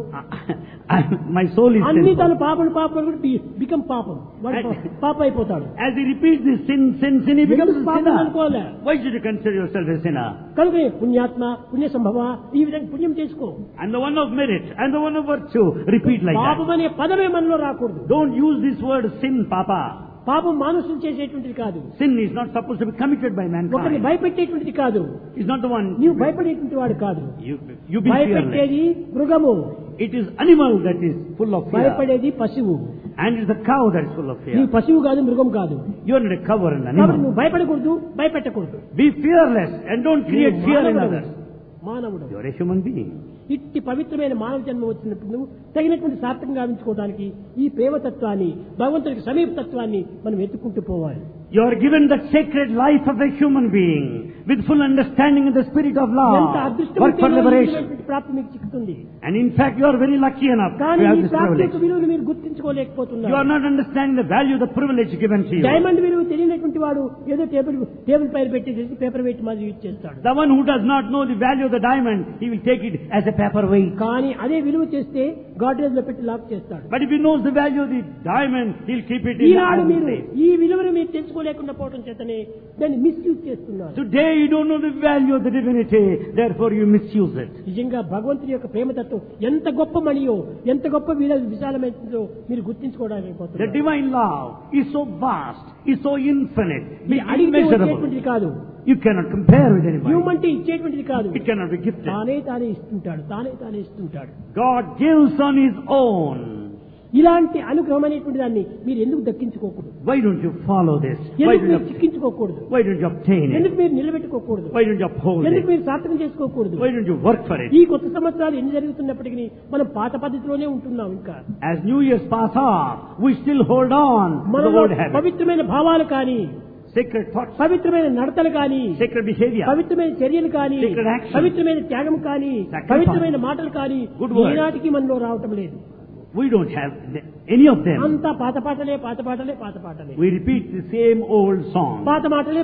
S2: My soul is
S1: అన్ని తన
S2: sinful.
S1: పాపం బికమ్ పాపం, వాడు పాప అయిపోతాడు.
S2: As he repeats this sin, he becomes a
S1: ఎందుకు పాపం
S2: sinner.
S1: అనుకోలే?
S2: Why should you consider yourself a sinner?
S1: కనుక పుణ్యాత్మ, పుణ్య సంభవ, ఈ విధంగా పుణ్యం చేసుకో.
S2: And the one of merit, and the one of virtue, repeat like that.
S1: పాపం అనే పదమే మనలో రాకూడదు.
S2: Don't use this word sin, Papa.
S1: పాపం మానసులు చేసేటువంటిది కాదు.
S2: Sin is not supposed to be committed by
S1: ఒకరిని
S2: mankind.
S1: భయపెట్టేటువంటిది కాదు.
S2: It's not the one.
S1: నీవు భయపడేటువంటి వాడు కాదు.
S2: You be fearless.
S1: భయపెట్టేది మృగము,
S2: It is animal that is full of fear.
S1: భయపడేది పశువు.
S2: And it's the cow that is full of
S1: నీ
S2: fear.
S1: పశువు కాదు, మృగం కాదు.
S2: You are not a cow or an
S1: కాబట్టి
S2: animal.
S1: నువ్వు భయపడకూడదు, భయపెట్టకూడదు.
S2: Be fearless and don't create fear in others.
S1: మానవుడు
S2: You are a human being.
S1: ఇట్టి పవిత్రమైన మానవ జన్మ వచ్చినప్పుడు నువ్వు తగినటువంటి సార్థకం గావించుకోవడానికి ఈ ప్రేమతత్వాన్ని, భగవంతుడికి సమీపతత్వాన్ని మనం ఎత్తుకుంటూ పోవాలి.
S2: You are given the sacred life of a human being with full understanding in the spirit of
S1: ఎంత
S2: love. Work for liberation.
S1: అదృష్టం ప్రాప్తి మీకు చిక్కుతుంది.
S2: And in fact, you are very lucky enough to
S1: కానీ
S2: have
S1: ఈ
S2: this
S1: ప్రాప్తి
S2: privilege.
S1: యొక్క విలువను మీరు
S2: You
S1: గుర్తించుకోలేకపోతున్నారు.
S2: are not understanding the value of the privilege given to you.
S1: Diamond విలువ తెలియనటువంటి వాడు ఏదో టేబుల్ పైన పెట్టి పేపర్ వెయిట్ మాదిరి యూజ్ చేస్తాడు.
S2: The one who does not know the value of the diamond, he will take it as a paperweight.
S1: కానీ అదే విలువ చేస్తే గాడ్రేజ్ లో పెట్టి లాక్ చేస్తాడు.
S2: But if he knows the value of the diamond, he'll keep it in the
S1: Eenadu
S2: iron
S1: మీరు
S2: safe.
S1: ఈ విలువను మీరు తెలుసుకోలేకుండా పోవడం చేతనే దాన్ని మిస్యూజ్ చేస్తున్నారు.
S2: Today you don't know the value of the divinity, therefore you misuse it.
S1: నిజంగా భగవంతుని యొక్క ప్రేమతత్వం ఎంత గొప్ప మణియో, ఎంత గొప్ప విశాలమైనదో మీరు గుర్తించుకోవడానికి
S2: The
S1: పోతున్నారు.
S2: divine love is so vast, is so infinite,
S1: మీరు
S2: it's
S1: అడిగితే
S2: immeasurable.
S1: వచ్చేటువంటిది కాదు.
S2: You cannot compare with anybody.
S1: హ్యూమంటే ఇచ్చేటువంటిది కాదు.
S2: It cannot be gifted.
S1: తానే ఇస్తుంటాడు.
S2: God gives on His own.
S1: ఇలాంటి అనుగ్రహం అనేటువంటి దాన్ని మీరు ఎందుకు దక్కించుకోకూడదు?
S2: Why don't you follow this?
S1: ఎందుకు మీరు చిక్కించుకోకూడదు?
S2: Why don't you obtain
S1: ఎందుకు
S2: it?
S1: మీరు నిలబెట్టుకోకూడదు?
S2: Why don't you uphold
S1: ఎందుకు
S2: it?
S1: మీరు సార్థకం చేసుకోకూడదు?
S2: Why don't you work for it?
S1: ఈ కొత్త సంవత్సరాలు ఎన్ని జరుగుతున్నప్పటికీ మనం పాత పద్ధతిలోనే ఉంటున్నాం. ఇంకా
S2: As New Year's pass off, we still hold on to the
S1: మనలో
S2: old habits.
S1: పవిత్రమైన భావాలు కానీ,
S2: Sacred thoughts,
S1: పవిత్రమైన నడతలు కానీ,
S2: sacred behavior,
S1: పవిత్రమైన చర్యలు కానీ,
S2: Sacred action,
S1: పవిత్రమైన త్యాగం కానీ,
S2: sacrifice,
S1: పవిత్రమైన మాటలు కానీ
S2: good words.
S1: ఈనాటికి మనలో రావటం లేదు.
S2: we don't have any of them.
S1: అంతా పాత పాటలే.
S2: We repeat the same old song,
S1: పాత మాటలే.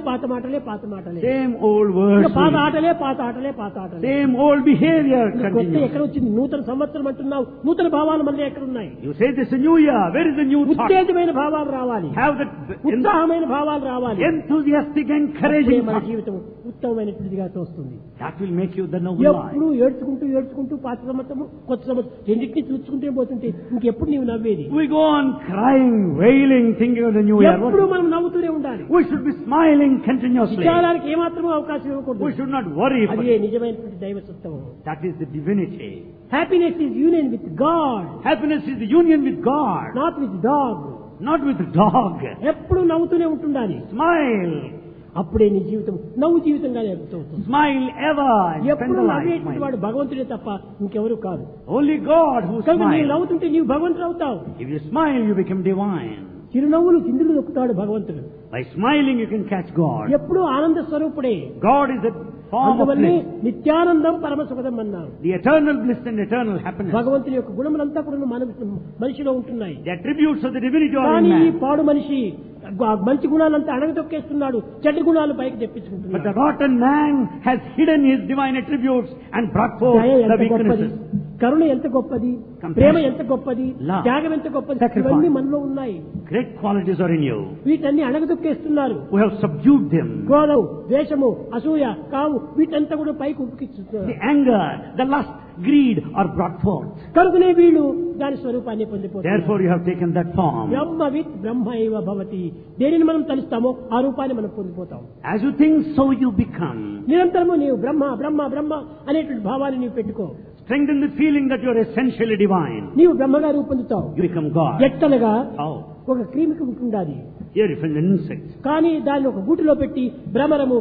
S2: same old words,
S1: ఇంకా పాత ఆటలే.
S2: same old behavior
S1: కొత్త
S2: continues.
S1: ఎక్కడ వచ్చింది? నూతన సంవత్సరం అంటున్నావు, నూతన భావాలు మళ్ళీ ఎక్కడున్నాయి?
S2: You say this is a new year. Where is the new thought?
S1: ఉత్తేజమైన భావాలు రావాలి,
S2: Have that
S1: ఉత్సాహమైన భావాలు రావాలి.
S2: enthusiastic,
S1: అప్పుడే
S2: encouraging
S1: మన
S2: thought.
S1: జీవితం ఉత్తమమైనటువంటిదిగా తోస్తుంది.
S2: That will make you the noble life.
S1: ఎప్పుడు ఏడ్చుకుంటూ పాత సంవత్సరం కొత్త సంవత్సరం రెండింటినీ చూసుకుంటే పోతుంటే ఇంకెప్పుడు నీవు నవ్వేది?
S2: We go on crying, wailing, thinking of the new year.
S1: ఎప్పుడు మనం నవ్వుతూనే ఉండాలి.
S2: We should be smiling continuously.
S1: విచారానికి ఏమాత్రం అవకాశం ఇవ్వకూడదు.
S2: We should not worry for
S1: అదే
S2: it.
S1: నిజమైనటువంటి దైవ సత్వం.
S2: That is the divinity.
S1: Happiness is union with God,
S2: Happiness is the union with God,
S1: not with dog.
S2: not with the dog.
S1: ఎప్పుడు నవ్వుతూనే ఉంటుండాలి.
S2: Smile.
S1: అప్పుడే నీ జీవితం నవ్వు జీవితంగా అవుతుంది.
S2: Smile ever and spend
S1: ఎప్పుడు
S2: the life
S1: నవ్వేటువంటి
S2: smiling.
S1: వాడు భగవంతుడే తప్ప ఇంకెవరు కాదు.
S2: Only God who
S1: కనుక నీవు
S2: smiles.
S1: నవ్వుతుంటే నీవు భగవంతుడు అవుతావు.
S2: If you smile, you become divine.
S1: చిరునవ్వులు చిందులు దొక్కుతాడు భగవంతుడు.
S2: By smiling, you can catch God.
S1: ఎప్పుడు ఆనంద స్వరూపుడే.
S2: God is a form of
S1: అందువల్లే
S2: bliss.
S1: నిత్యానందం పరమ సుఖదం అన్నారు.
S2: The eternal bliss and eternal happiness.
S1: భగవంతుని యొక్క గుణములంతా కూడా మనిషిలో ఉంటున్నాయి.
S2: The attributes of the divinity are in
S1: కానీ ఈ
S2: man.
S1: పాడు మనిషి మంచి గుణాలంతా అణగదొక్కేస్తున్నాడు, చెడ్డ గుణాలు పైకి
S2: But the
S1: తెప్పించుకుంటున్నాడు.
S2: rotten man has hidden his divine attributes and brought forth
S1: దయ
S2: the
S1: ఎంత గొప్పది,
S2: weaknesses.
S1: కరుణ ఎంత గొప్పది,
S2: Compassion,
S1: ప్రేమ ఎంత గొప్పది,
S2: love,
S1: త్యాగం ఎంత గొప్పది,
S2: sacrifice.
S1: ఇవన్నీ మనలో ఉన్నాయి.
S2: Great qualities are in you.
S1: వీటన్ని అణగదొక్కేస్తున్నారు.
S2: We have subdued them.
S1: క్రోధం, ద్వేషము, అసూయ, కాము వీటంతా కూడా పైకి ఉప్పిస్తున్నారు.
S2: The anger, the lust, greed are brought forth.
S1: కనుకనే వీళ్ళు దాని స్వరూపాన్ని పొందిపోతారు.
S2: Therefore you have taken that form.
S1: బ్రహ్మవిత్ బ్రహ్మైవ భవతి. దేనిని మనం తలుస్తామో ఆ రూపాన్ని మనం పొందిపోతాం.
S2: As you think, so you become.
S1: నిరంతరము నీవు బ్రహ్మ బ్రహ్మ బ్రహ్మ అనేటువంటి భావాన్ని నీవు పెట్టుకో.
S2: Strengthen the feeling that you are essentially divine.
S1: నీవు బ్రహ్మగా రూపొందుతావు.
S2: You become God.
S1: ఎట్టనగా
S2: How?
S1: ఒక క్రిమికి ఉంటుండాలి,
S2: Here you find an insect.
S1: కానీ దాన్ని ఒక గూటిలో పెట్టి భ్రమరము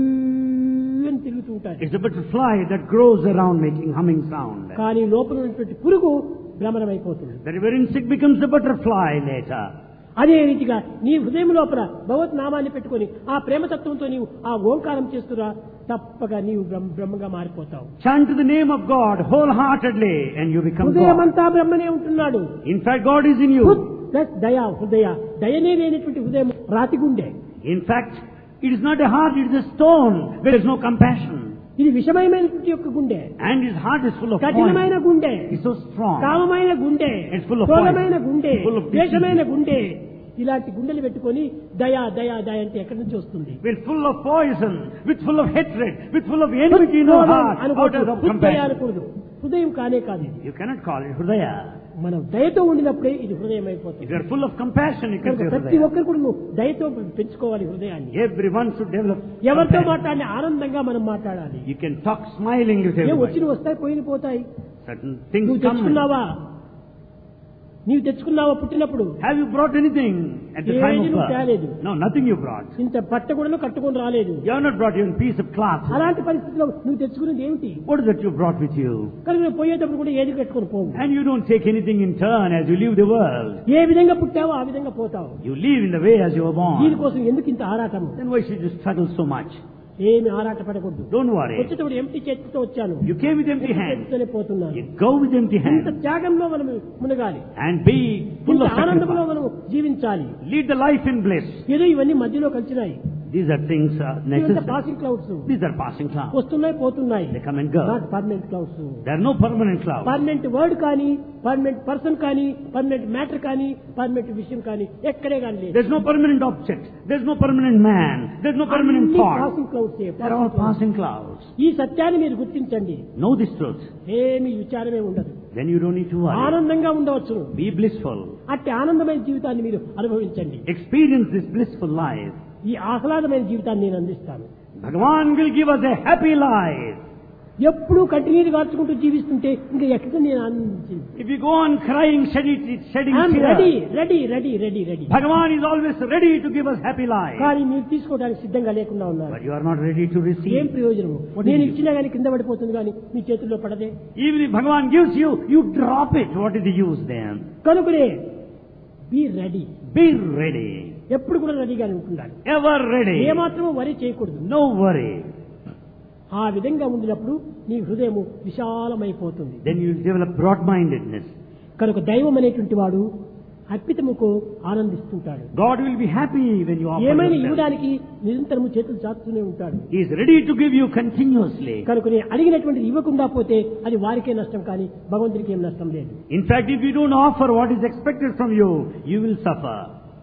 S1: అని తిరుగుతూ ఉంటాయి.
S2: It's a butterfly that grows around making humming sound.
S1: కానీ లోపల ఉన్నటువంటి పురుగు భ్రమరం అయిపోతుంది.
S2: That very insect becomes a butterfly later.
S1: అదే రీతిగా నీ హృదయం లోపల భగవత్ నామాన్ని పెట్టుకొని ఆ ప్రేమతత్వంతో నీవు ఆ ఓంకారం చేస్తురా, తప్పగా నీవు బ్రహ్మగా మారిపోతావు.
S2: Chant the name of God wholeheartedly and you become
S1: హృదయం
S2: God.
S1: అంతా బ్రహ్మనే ఉంటున్నాడు.
S2: In fact, God is in you.
S1: Plus దయా హృదయ, దయనే లేనటువంటి హృదయం రాతిగుండే.
S2: In fact, it is not a heart, it is a stone. There is no compassion.
S1: ఇది విషమయమైనటువంటి యొక్క గుండె,
S2: And his heart is full of
S1: కఠినమైన
S2: poison.
S1: గుండె,
S2: It's so strong.
S1: కామమైన గుండె,
S2: It's full of
S1: క్రోధమైన
S2: poison.
S1: గుండె,
S2: Full of
S1: ద్వేషమైన గుండె. ఇలాంటి గుండెలు పెట్టుకొని దయా దయా దయ అంటే ఎక్కడి నుంచి వస్తుంది?
S2: With full of poison, with full of hatred, with full of enmity in our heart, out of
S1: హృదయ
S2: compassion.
S1: అనకూడదు. హృదయం కానే కాదు ఇది.
S2: You cannot call it Hridaya.
S1: మనం దయతో ఉండినప్పుడే ఇది హృదయం అయిపోతుంది.
S2: If you are full of compassion, you can say
S1: ప్రతి
S2: Hridaya.
S1: ఒక్కరు కూడా నువ్వు దయతో పెంచుకోవాలి హృదయాన్ని.
S2: Everyone should develop
S1: ఎవరితో
S2: compassion.
S1: మాట్లాడిన ఆనందంగా మనం మాట్లాడాలి.
S2: You can talk smiling with
S1: A
S2: everybody.
S1: వచ్చిన వస్తాయి పోయిన పోతాయి.
S2: Certain things
S1: నువ్వు
S2: come.
S1: తెచ్చుకున్నావా? నీవు తెచ్చుకున్నావా పుట్టినప్పుడు?
S2: Have you brought anything at the time
S1: ఏది
S2: of
S1: నువ్వు తేలేదు.
S2: birth? No, nothing you brought.
S1: ఇంత పట్ట కూడా కట్టుకొని రాలేదు.
S2: You have not brought even a piece of cloth.
S1: అలాంటి పరిస్థితిలో నువ్వు తెచ్చుకునేది ఏమిటి?
S2: What is that you brought with you?
S1: కనుక నువ్వు పోయేటప్పుడు కూడా ఏది కట్టుకొని పోవు.
S2: And you don't take anything in turn as you leave the world.
S1: ఏ విధంగా పుట్టావో ఆ విధంగా పోతావు.
S2: You live in the way as you were born.
S1: దీనికోసం ఎందుకు ఇంత ఆరాటము?
S2: Then why should you struggle so much?
S1: ఏమి ఆరాట పడకూడదు.
S2: Don't worry.
S1: వచ్చేటప్పుడు ఎంటీ చేతితో వచ్చాను,
S2: You came with empty hands.
S1: చేతితోనే పోతున్నాను.
S2: You go with empty
S1: ఇంత
S2: hands.
S1: త్యాగంలో మనం మునగాలి.
S2: And be full
S1: ఇంత
S2: of
S1: ఆనందంలో
S2: sacrifice.
S1: మనం జీవించాలి.
S2: Lead the life in bliss.
S1: ఏదో ఇవన్నీ మధ్యలో కలిసినాయి.
S2: These are things
S1: ఇవంతా
S2: necessary.
S1: Passing clouds
S2: These are passing clouds.
S1: వస్తున్నాయి పోతున్నాయి.
S2: They come and go.
S1: Not permanent clouds.
S2: There are no permanent clouds.
S1: Permanent word కానీ, పర్మనెంట్ పర్సన్ కానీ, permanent matter కానీ, పర్మనెంట్ విషయం కానీ ఎక్కడే కానీ లేదు.
S2: There's no permanent object. There's no permanent man. There's no permanent thought.
S1: Passing clouds.
S2: They're all passing clouds.
S1: ఈ సత్యాన్ని మీరు గుర్తించండి.
S2: Know this truth.
S1: ఏమి విచారమే ఉండదు.
S2: Then you don't need to worry.
S1: ఆనందంగా ఉండవచ్చు.
S2: Be blissful.
S1: అట్టి ఆనందమైన జీవితాన్ని మీరు అనుభవించండి.
S2: Experience this blissful life.
S1: ఈ ఆహ్లాదమైన జీవితాన్ని నేను అందిస్తాను.
S2: Bhagavan will give us a happy life.
S1: ఎప్పుడూ కంటిన్యూగా కార్చుకుంటూ జీవిస్తుంటే ఇంకా ఎక్కడ నేను ఆనందించింది.
S2: If you go on crying, shedding
S1: ready
S2: tears,
S1: ready ready ready ready.
S2: Bhagavan is always ready to give us happy life.
S1: కానీ మీరు తీసుకోవడానికి సిద్ధంగా లేకుండా ఉన్నారు.
S2: But you are not ready to
S1: ఏం
S2: receive.
S1: ప్రయోజనం?
S2: What is
S1: నేను
S2: it?
S1: ఇచ్చినా కానీ కింద పడిపోతుంది కానీ మీ చేతుల్లో పడదే.
S2: Even if Bhagavan gives you, you drop it. What is the use then?
S1: కనుకనే బీ రెడీ.
S2: Be ready.
S1: ఎప్పుడు కూడా రెడీగానే ఉండాలి.
S2: Ever ready.
S1: ఏమాత్రం వరి చేయకూడదు.
S2: No worry.
S1: ఆ విధంగా ఉండినప్పుడు నీ హృదయము విశాలమైపోతుంది.
S2: Then you will develop broad-mindedness.
S1: కనుక దైవం అనేటువంటి వాడు అర్పితముకు ఆనందిస్తుంటాడు.
S2: God will be happy when you offer
S1: ఏమైనా
S2: yourself.
S1: ఇవ్వడానికి నిరంతరము చేతులు చాచుతూనే ఉంటాడు.
S2: He is ready to give you continuously.
S1: కనుక నేను అడిగినటువంటి ఇవ్వకుండా పోతే అది వారికే నష్టం కానీ భగవంతుడికి ఏం నష్టం లేదు.
S2: In fact, if you don't offer what is expected from you, you will suffer.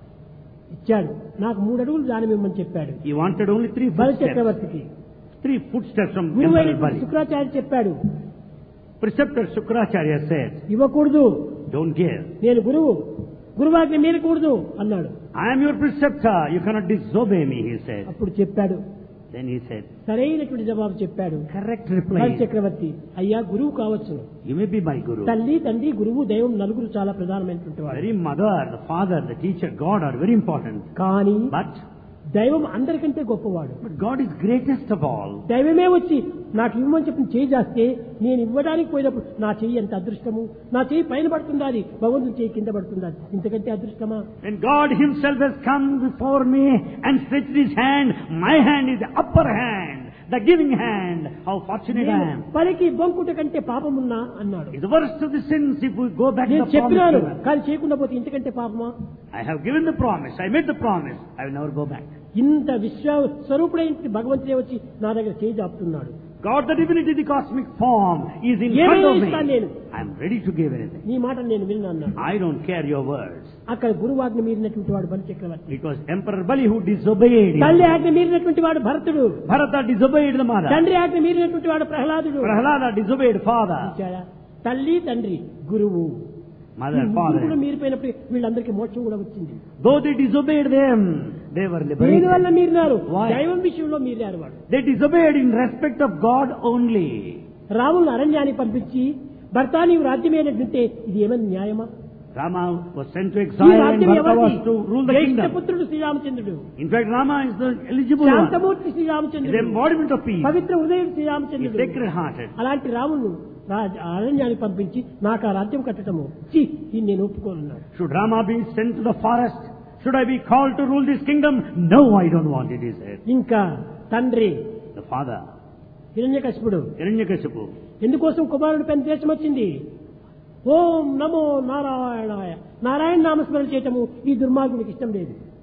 S1: ఇచ్చాడు. నాకు 3 అడుగులు దానం ఇవ్వమని చెప్పాడు
S2: He wanted only 3
S1: బలి
S2: footsteps.
S1: చక్రవర్తికి.
S2: 3 footsteps from
S1: గురువు
S2: Emperor
S1: అయినటువంటి
S2: Bali.
S1: శుక్రాచార్య చెప్పాడు
S2: Preceptor Shukracharya said,
S1: ఇవ్వకూడదు,
S2: don't give.
S1: నేను గురువు, గురువాజ్ఞ మీరకూడదు అన్నాడు.
S2: I am your preceptor. You cannot disobey me, he said.
S1: అప్పుడు చెప్పాడు,
S2: Then he said,
S1: సరైనటువంటి జవాబు చెప్పాడు
S2: correct
S1: బలి
S2: reply.
S1: చక్రవర్తి. అయ్యా గురువు కావచ్చు,
S2: You may be my guru.
S1: తల్లి తండ్రి గురువు దైవం నలుగురు చాలా ప్రధానమైనటువంటి వాడు.
S2: Very mother, the father, the teacher, God are very important.
S1: కానీ
S2: But
S1: దైవం అందరికంటే గొప్పవాడు.
S2: God is greatest of all.
S1: దైవమే వచ్చి నాకు ఇవ్వమని చెప్పి చేయి చేస్తే నేను ఇవ్వడానికి పోయినప్పుడు నా చెయ్యి ఎంత అదృష్టము, నా చెయ్యి పైన పడుతుందా, అది భగవంతుని చెయ్యి కింద పడుతుందా, ఇంతకంటే అదృష్టమా?
S2: When God himself has come before me and stretched his hand, my hand is the upper hand, the giving hand. How fortunate I am.
S1: పలికి బొంకుట కంటే పాపమున్నా అన్నాడు.
S2: It's the worst of the sins if we go back to
S1: నేను
S2: the promise
S1: చెప్పినాను
S2: given.
S1: కానీ చేయకుండా పోతే ఇంతకంటే పాపమా?
S2: I have given the promise. I made the promise. I will never go back.
S1: ఇంత విశ్వస్వరూపుడైన భగవంతుడే వచ్చి నా దగ్గర చేయి జాపుతున్నాడు.
S2: God, the divinity, the cosmic form, is in
S1: ఏమైనా
S2: front of
S1: ఇస్తాను
S2: me.
S1: నేను.
S2: I am ready to give anything.
S1: నీ మాట నేను విన్నా అన్నాడు.
S2: I don't care your words.
S1: అక్కడ గురువాజ్ఞ మీరినటువంటి వాడు బలి చక్రవర్తి.
S2: It was Emperor Bali who disobeyed him.
S1: తల్లి ఆజ్ఞ మీరినటువంటి వాడు భరతుడు.
S2: Bharata disobeyed the mother.
S1: తండ్రి ఆజ్ఞ మీరినటువంటి వాడు ప్రహ్లాదుడు.
S2: Prahlada disobeyed father.
S1: చూచారా? తల్లి తండ్రి గురువు
S2: Mother,
S1: కూడా
S2: father.
S1: మీరిపోయినప్పుడు వీళ్ళందరికీ మోక్షం కూడా వచ్చింది.
S2: Though they disobeyed them, they were liberated.
S1: దీనివల్ల మీరినారు.
S2: Why?
S1: దైవం విషయంలో మీరారు వాడు.
S2: They disobeyed in respect of God only.
S1: రాములను అరణ్యానికి పంపించి భర్త నీవు రాజ్యమేనంటే ఇది ఏమైనా న్యాయమా?
S2: Rama was sent to
S1: ఈ
S2: exile and
S1: రాజ్యం
S2: Bharata
S1: ఎవరిది?
S2: was to rule the kingdom.
S1: జ్యేష్ఠపుత్రుడు శ్రీరామచంద్రుడు.
S2: In fact, Rama is the eligible one.
S1: Shanthamurthy
S2: He is the
S1: శ్రీరామచంద్రుడు.
S2: embodiment of peace.
S1: పవిత్ర ఉదయం
S2: He is
S1: శ్రీరామచంద్రుడు.
S2: sacred-hearted.
S1: అలాంటి రామును అరణ్యానికి పంపించి నాకు ఆ రాజ్యం కట్టడము ఇది నేను ఒప్పుకోనున్నాను.
S2: Should Rama be sent to the forest? Should I be called to rule this kingdom? No, I don't want it, he said.
S1: ఇంకా తండ్రి
S2: The father,
S1: హిరణ్యకశిపుడు
S2: Hiranyakashipu.
S1: ఎందుకోసం కుమారుడు పెద్ద దేశం వచ్చింది? ఓం నమో నారాయణాయ, నారాయణ నామస్మరణ చేయటము ఈ దుర్మార్గునికి ఇష్టం లేదు.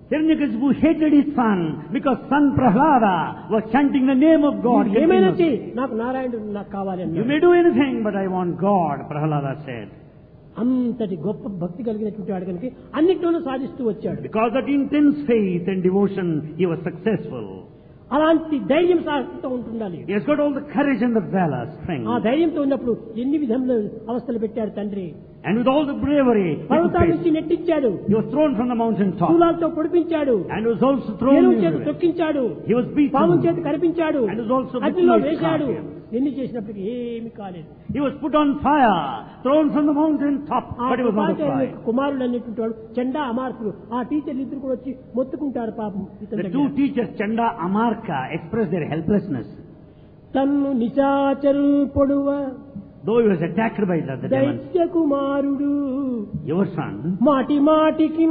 S2: Hiranyakashipu hated his son because son Prahlada was chanting the name of God.
S1: ఏమైనా
S2: continuously.
S1: చెయ్యి, నాకు నారాయణుడు నాకు కావాలి
S2: You
S1: అన్నాడు.
S2: may do anything, but I want God, Prahlada said.
S1: అంతటి గొప్ప భక్తి కలిగినటువంటి వాడు కనుక అన్నిటిలోనూ సాధిస్తూ వచ్చాడు.
S2: Because of intense faith and devotion, he was successful.
S1: అలాంటి ధైర్యం సాహసంతో ఉంటుండాలి.
S2: He has got all the courage and the valor, strength.
S1: ఆ ధైర్యంతో ఉన్నప్పుడు ఎన్ని విధముల అవస్థలు పెట్టాడు తండ్రి.
S2: And with all the bravery, he could
S1: పర్వతాల
S2: face.
S1: నుంచి నెట్టించాడు,
S2: He was thrown from the mountain top.
S1: శూలాలతో పొడిపించాడు,
S2: And was also thrown
S1: ఏనుగు చేత
S2: into it.
S1: తొక్కించాడు,
S2: He was beaten.
S1: పాము చేత కనిపించాడు,
S2: And was also
S1: అగ్నిలో
S2: beaten by
S1: వేశాడు.
S2: scorpion.
S1: ఎన్ని చేసినప్పటికీ ఏమి కాలేదు.
S2: He was put on fire, thrown from the mountain top,
S1: ఆ
S2: but he was not
S1: ఉపాధ్యాయుని
S2: afraid.
S1: కుమారుడు అనేటువంటి వాడు చండా అమార్కులు, ఆ టీచర్లు ఇద్దరు కూడా వచ్చి మొత్తుకుంటారు పాపం ఇతని
S2: The
S1: దగ్గర.
S2: two teachers, Chanda, Amarka, expressed their helplessness.
S1: తన్ను నిశాచరు పొడువ
S2: Though he was attacked by the demons,
S1: దైత్య కుమారుడు
S2: your son,
S1: మాటి మాటికి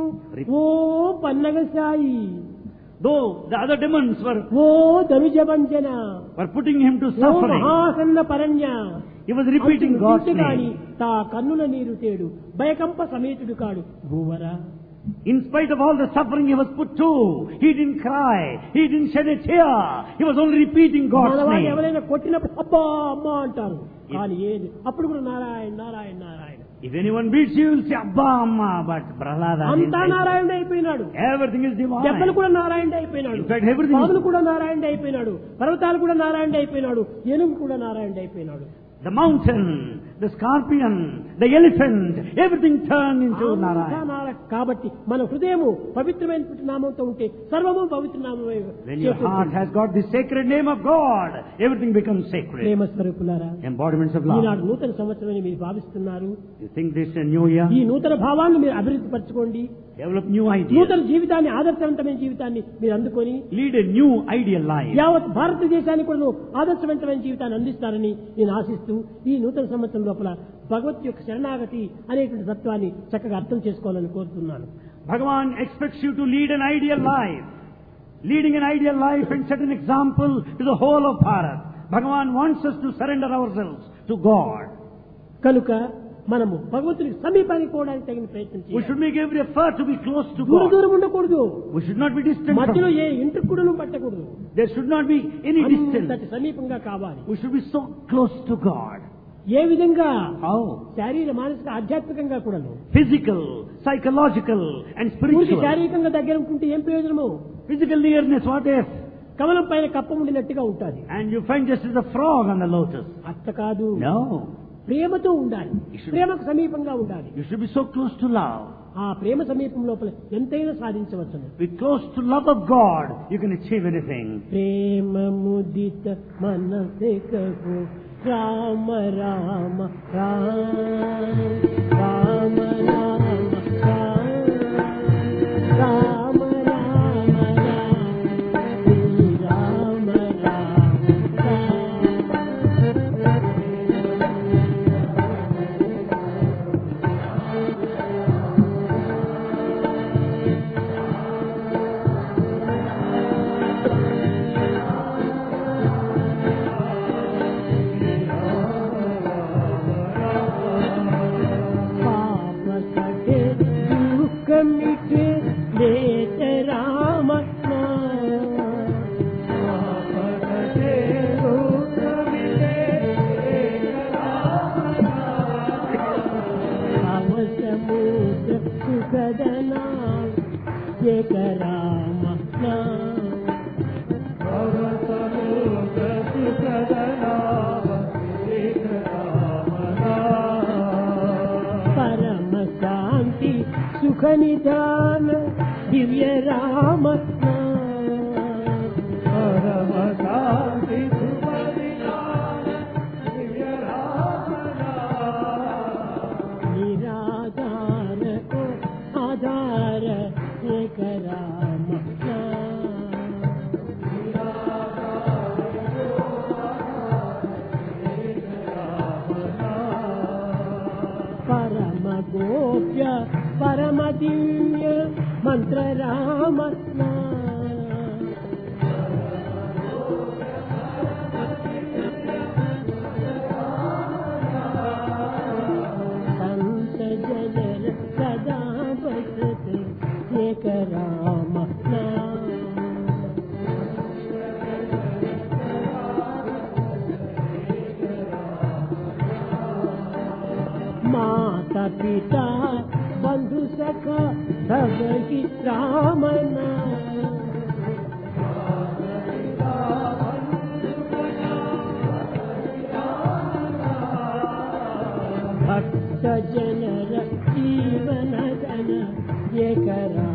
S1: ఓ Pannagasai
S2: though the other demons
S1: oh ధనుజభంజన
S2: were putting him to
S1: oh
S2: suffering,
S1: మహాసన్న పరణ్య
S2: he was repeating God's
S1: గాని
S2: name.
S1: తా కన్నుల నీరు తేడు భయకంప సమేతుడు కాడు భూవరా.
S2: In spite of all the suffering he was put to, he didn't cry, he didn't shed a tear, he was only repeating God's
S1: మనవాళ్ళు
S2: name.
S1: ఎవరైనా కొట్టినప్పుడు అబ్బా అమ్మా అంటారు, కానీ ఏది అప్పుడు కూడా Narayana Narayana Narayana.
S2: If anyone beats you, you'll say, Abba, Amma, but Prahlada didn't
S1: అంతా
S2: say so.
S1: నారాయణ అయిపోయినాడు.
S2: Everything is
S1: దెబ్బలు
S2: divine.
S1: కూడా నారాయణ అయిపోయినాడు,
S2: In fact, everything is-
S1: పాములు కూడా నారాయణ అయిపోయినాడు, పర్వతాలు కూడా నారాయణ అయిపోయినాడు, ఏనుగు కూడా నారాయణ అయిపోయినాడు.
S2: The mountain, the scorpion, the elephant, everything turned into
S1: అంతా
S2: Narayana.
S1: నారాయణ. కాబట్టి మన హృదయము పవిత్రమైన నామంతో ఉంటే సర్వము పవిత్ర నామమే.
S2: When your heart has got the sacred name of God, everything becomes sacred.
S1: ప్రేమ స్వరూపులారా,
S2: Embodiments of
S1: ఈనాడు
S2: love.
S1: నూతన సంవత్సరమని మీరు భావిస్తున్నారు.
S2: You think this is a new year?
S1: ఈ నూతన భావాన్ని మీరు అభివృద్ధి పరచుకోండి.
S2: Develop new ideas.
S1: నూతన జీవితాన్ని, ఆదర్శవంతమైన జీవితాన్ని మీరు అందుకొని
S2: Lead a new ideal life.
S1: యావత్ భారతదేశానికి కూడా ఆదర్శవంతమైన జీవితాన్ని అందిస్తారని నేను ఆశిస్తూ ఈ నూతన సంవత్సరం లోపల భగవత్ యొక్క శరణాగతి అనేటువంటి తత్వాన్ని చక్కగా అర్థం చేసుకోవాలని కోరుతున్నాను.
S2: Bhagavan expects you to lead an ideal life. Leading an ideal life and set an example to the whole of Bharat. Bhagavan wants us to surrender ourselves to God.
S1: కనుక మనము భగవంతునికి సమీపానికి పోవడానికి తగిన ప్రయత్నం
S2: We
S1: చేయాలి.
S2: should make every effort to be close to
S1: దూర
S2: God.
S1: దూరం ఉండకూడదు,
S2: We should not be distant from
S1: మధ్యలో
S2: Him.
S1: ఏ ఇంటికి కూడా పట్టకూడదు,
S2: There should not be any distance.
S1: అంతటి సమీపంగా కావాలి.
S2: We should be so close to God.
S1: ఏ విధంగా
S2: How?
S1: శారీర మానసిక ఆధ్యాత్మికంగా కూడాను.
S2: Physical, psychological and
S1: ఊరికి
S2: spiritual.
S1: శారీరకంగా దగ్గర ఉంటుంటే ఏం ప్రయోజనము?
S2: Physical nearness, what if?
S1: కమలం పైన కప్ప ఉండినట్టుగా ఉంటుంది.
S2: And you find just as a frog on the lotus.
S1: అట్ట కాదు,
S2: No.
S1: ప్రేమతో ఉండాలి, ప్రేమకు సమీపంగా ఉండాలి.
S2: You should be so close to love.
S1: ఆ ప్రేమ సమీపం లోపల ఎంతైనా సాధించవచ్చును.
S2: Be close to love of God, you can achieve anything.
S1: ప్రేమ ముదిత మనసే కహో రామ రామ రామ రామ రామ రామ రామ రామ मिटे लेत राम समुद्र सुखदना एक राम परम शांति सुख निधान दिव्य राम परम शांति सुख निधान दिव्य राम निराधार को आधार एक राम परम गोप्य परम दिव्य मंत्र राम संत जनर सदा बसत एक राम पिता बंधु सखा सब ही रामना भक्त जनर जीवन धन ये करा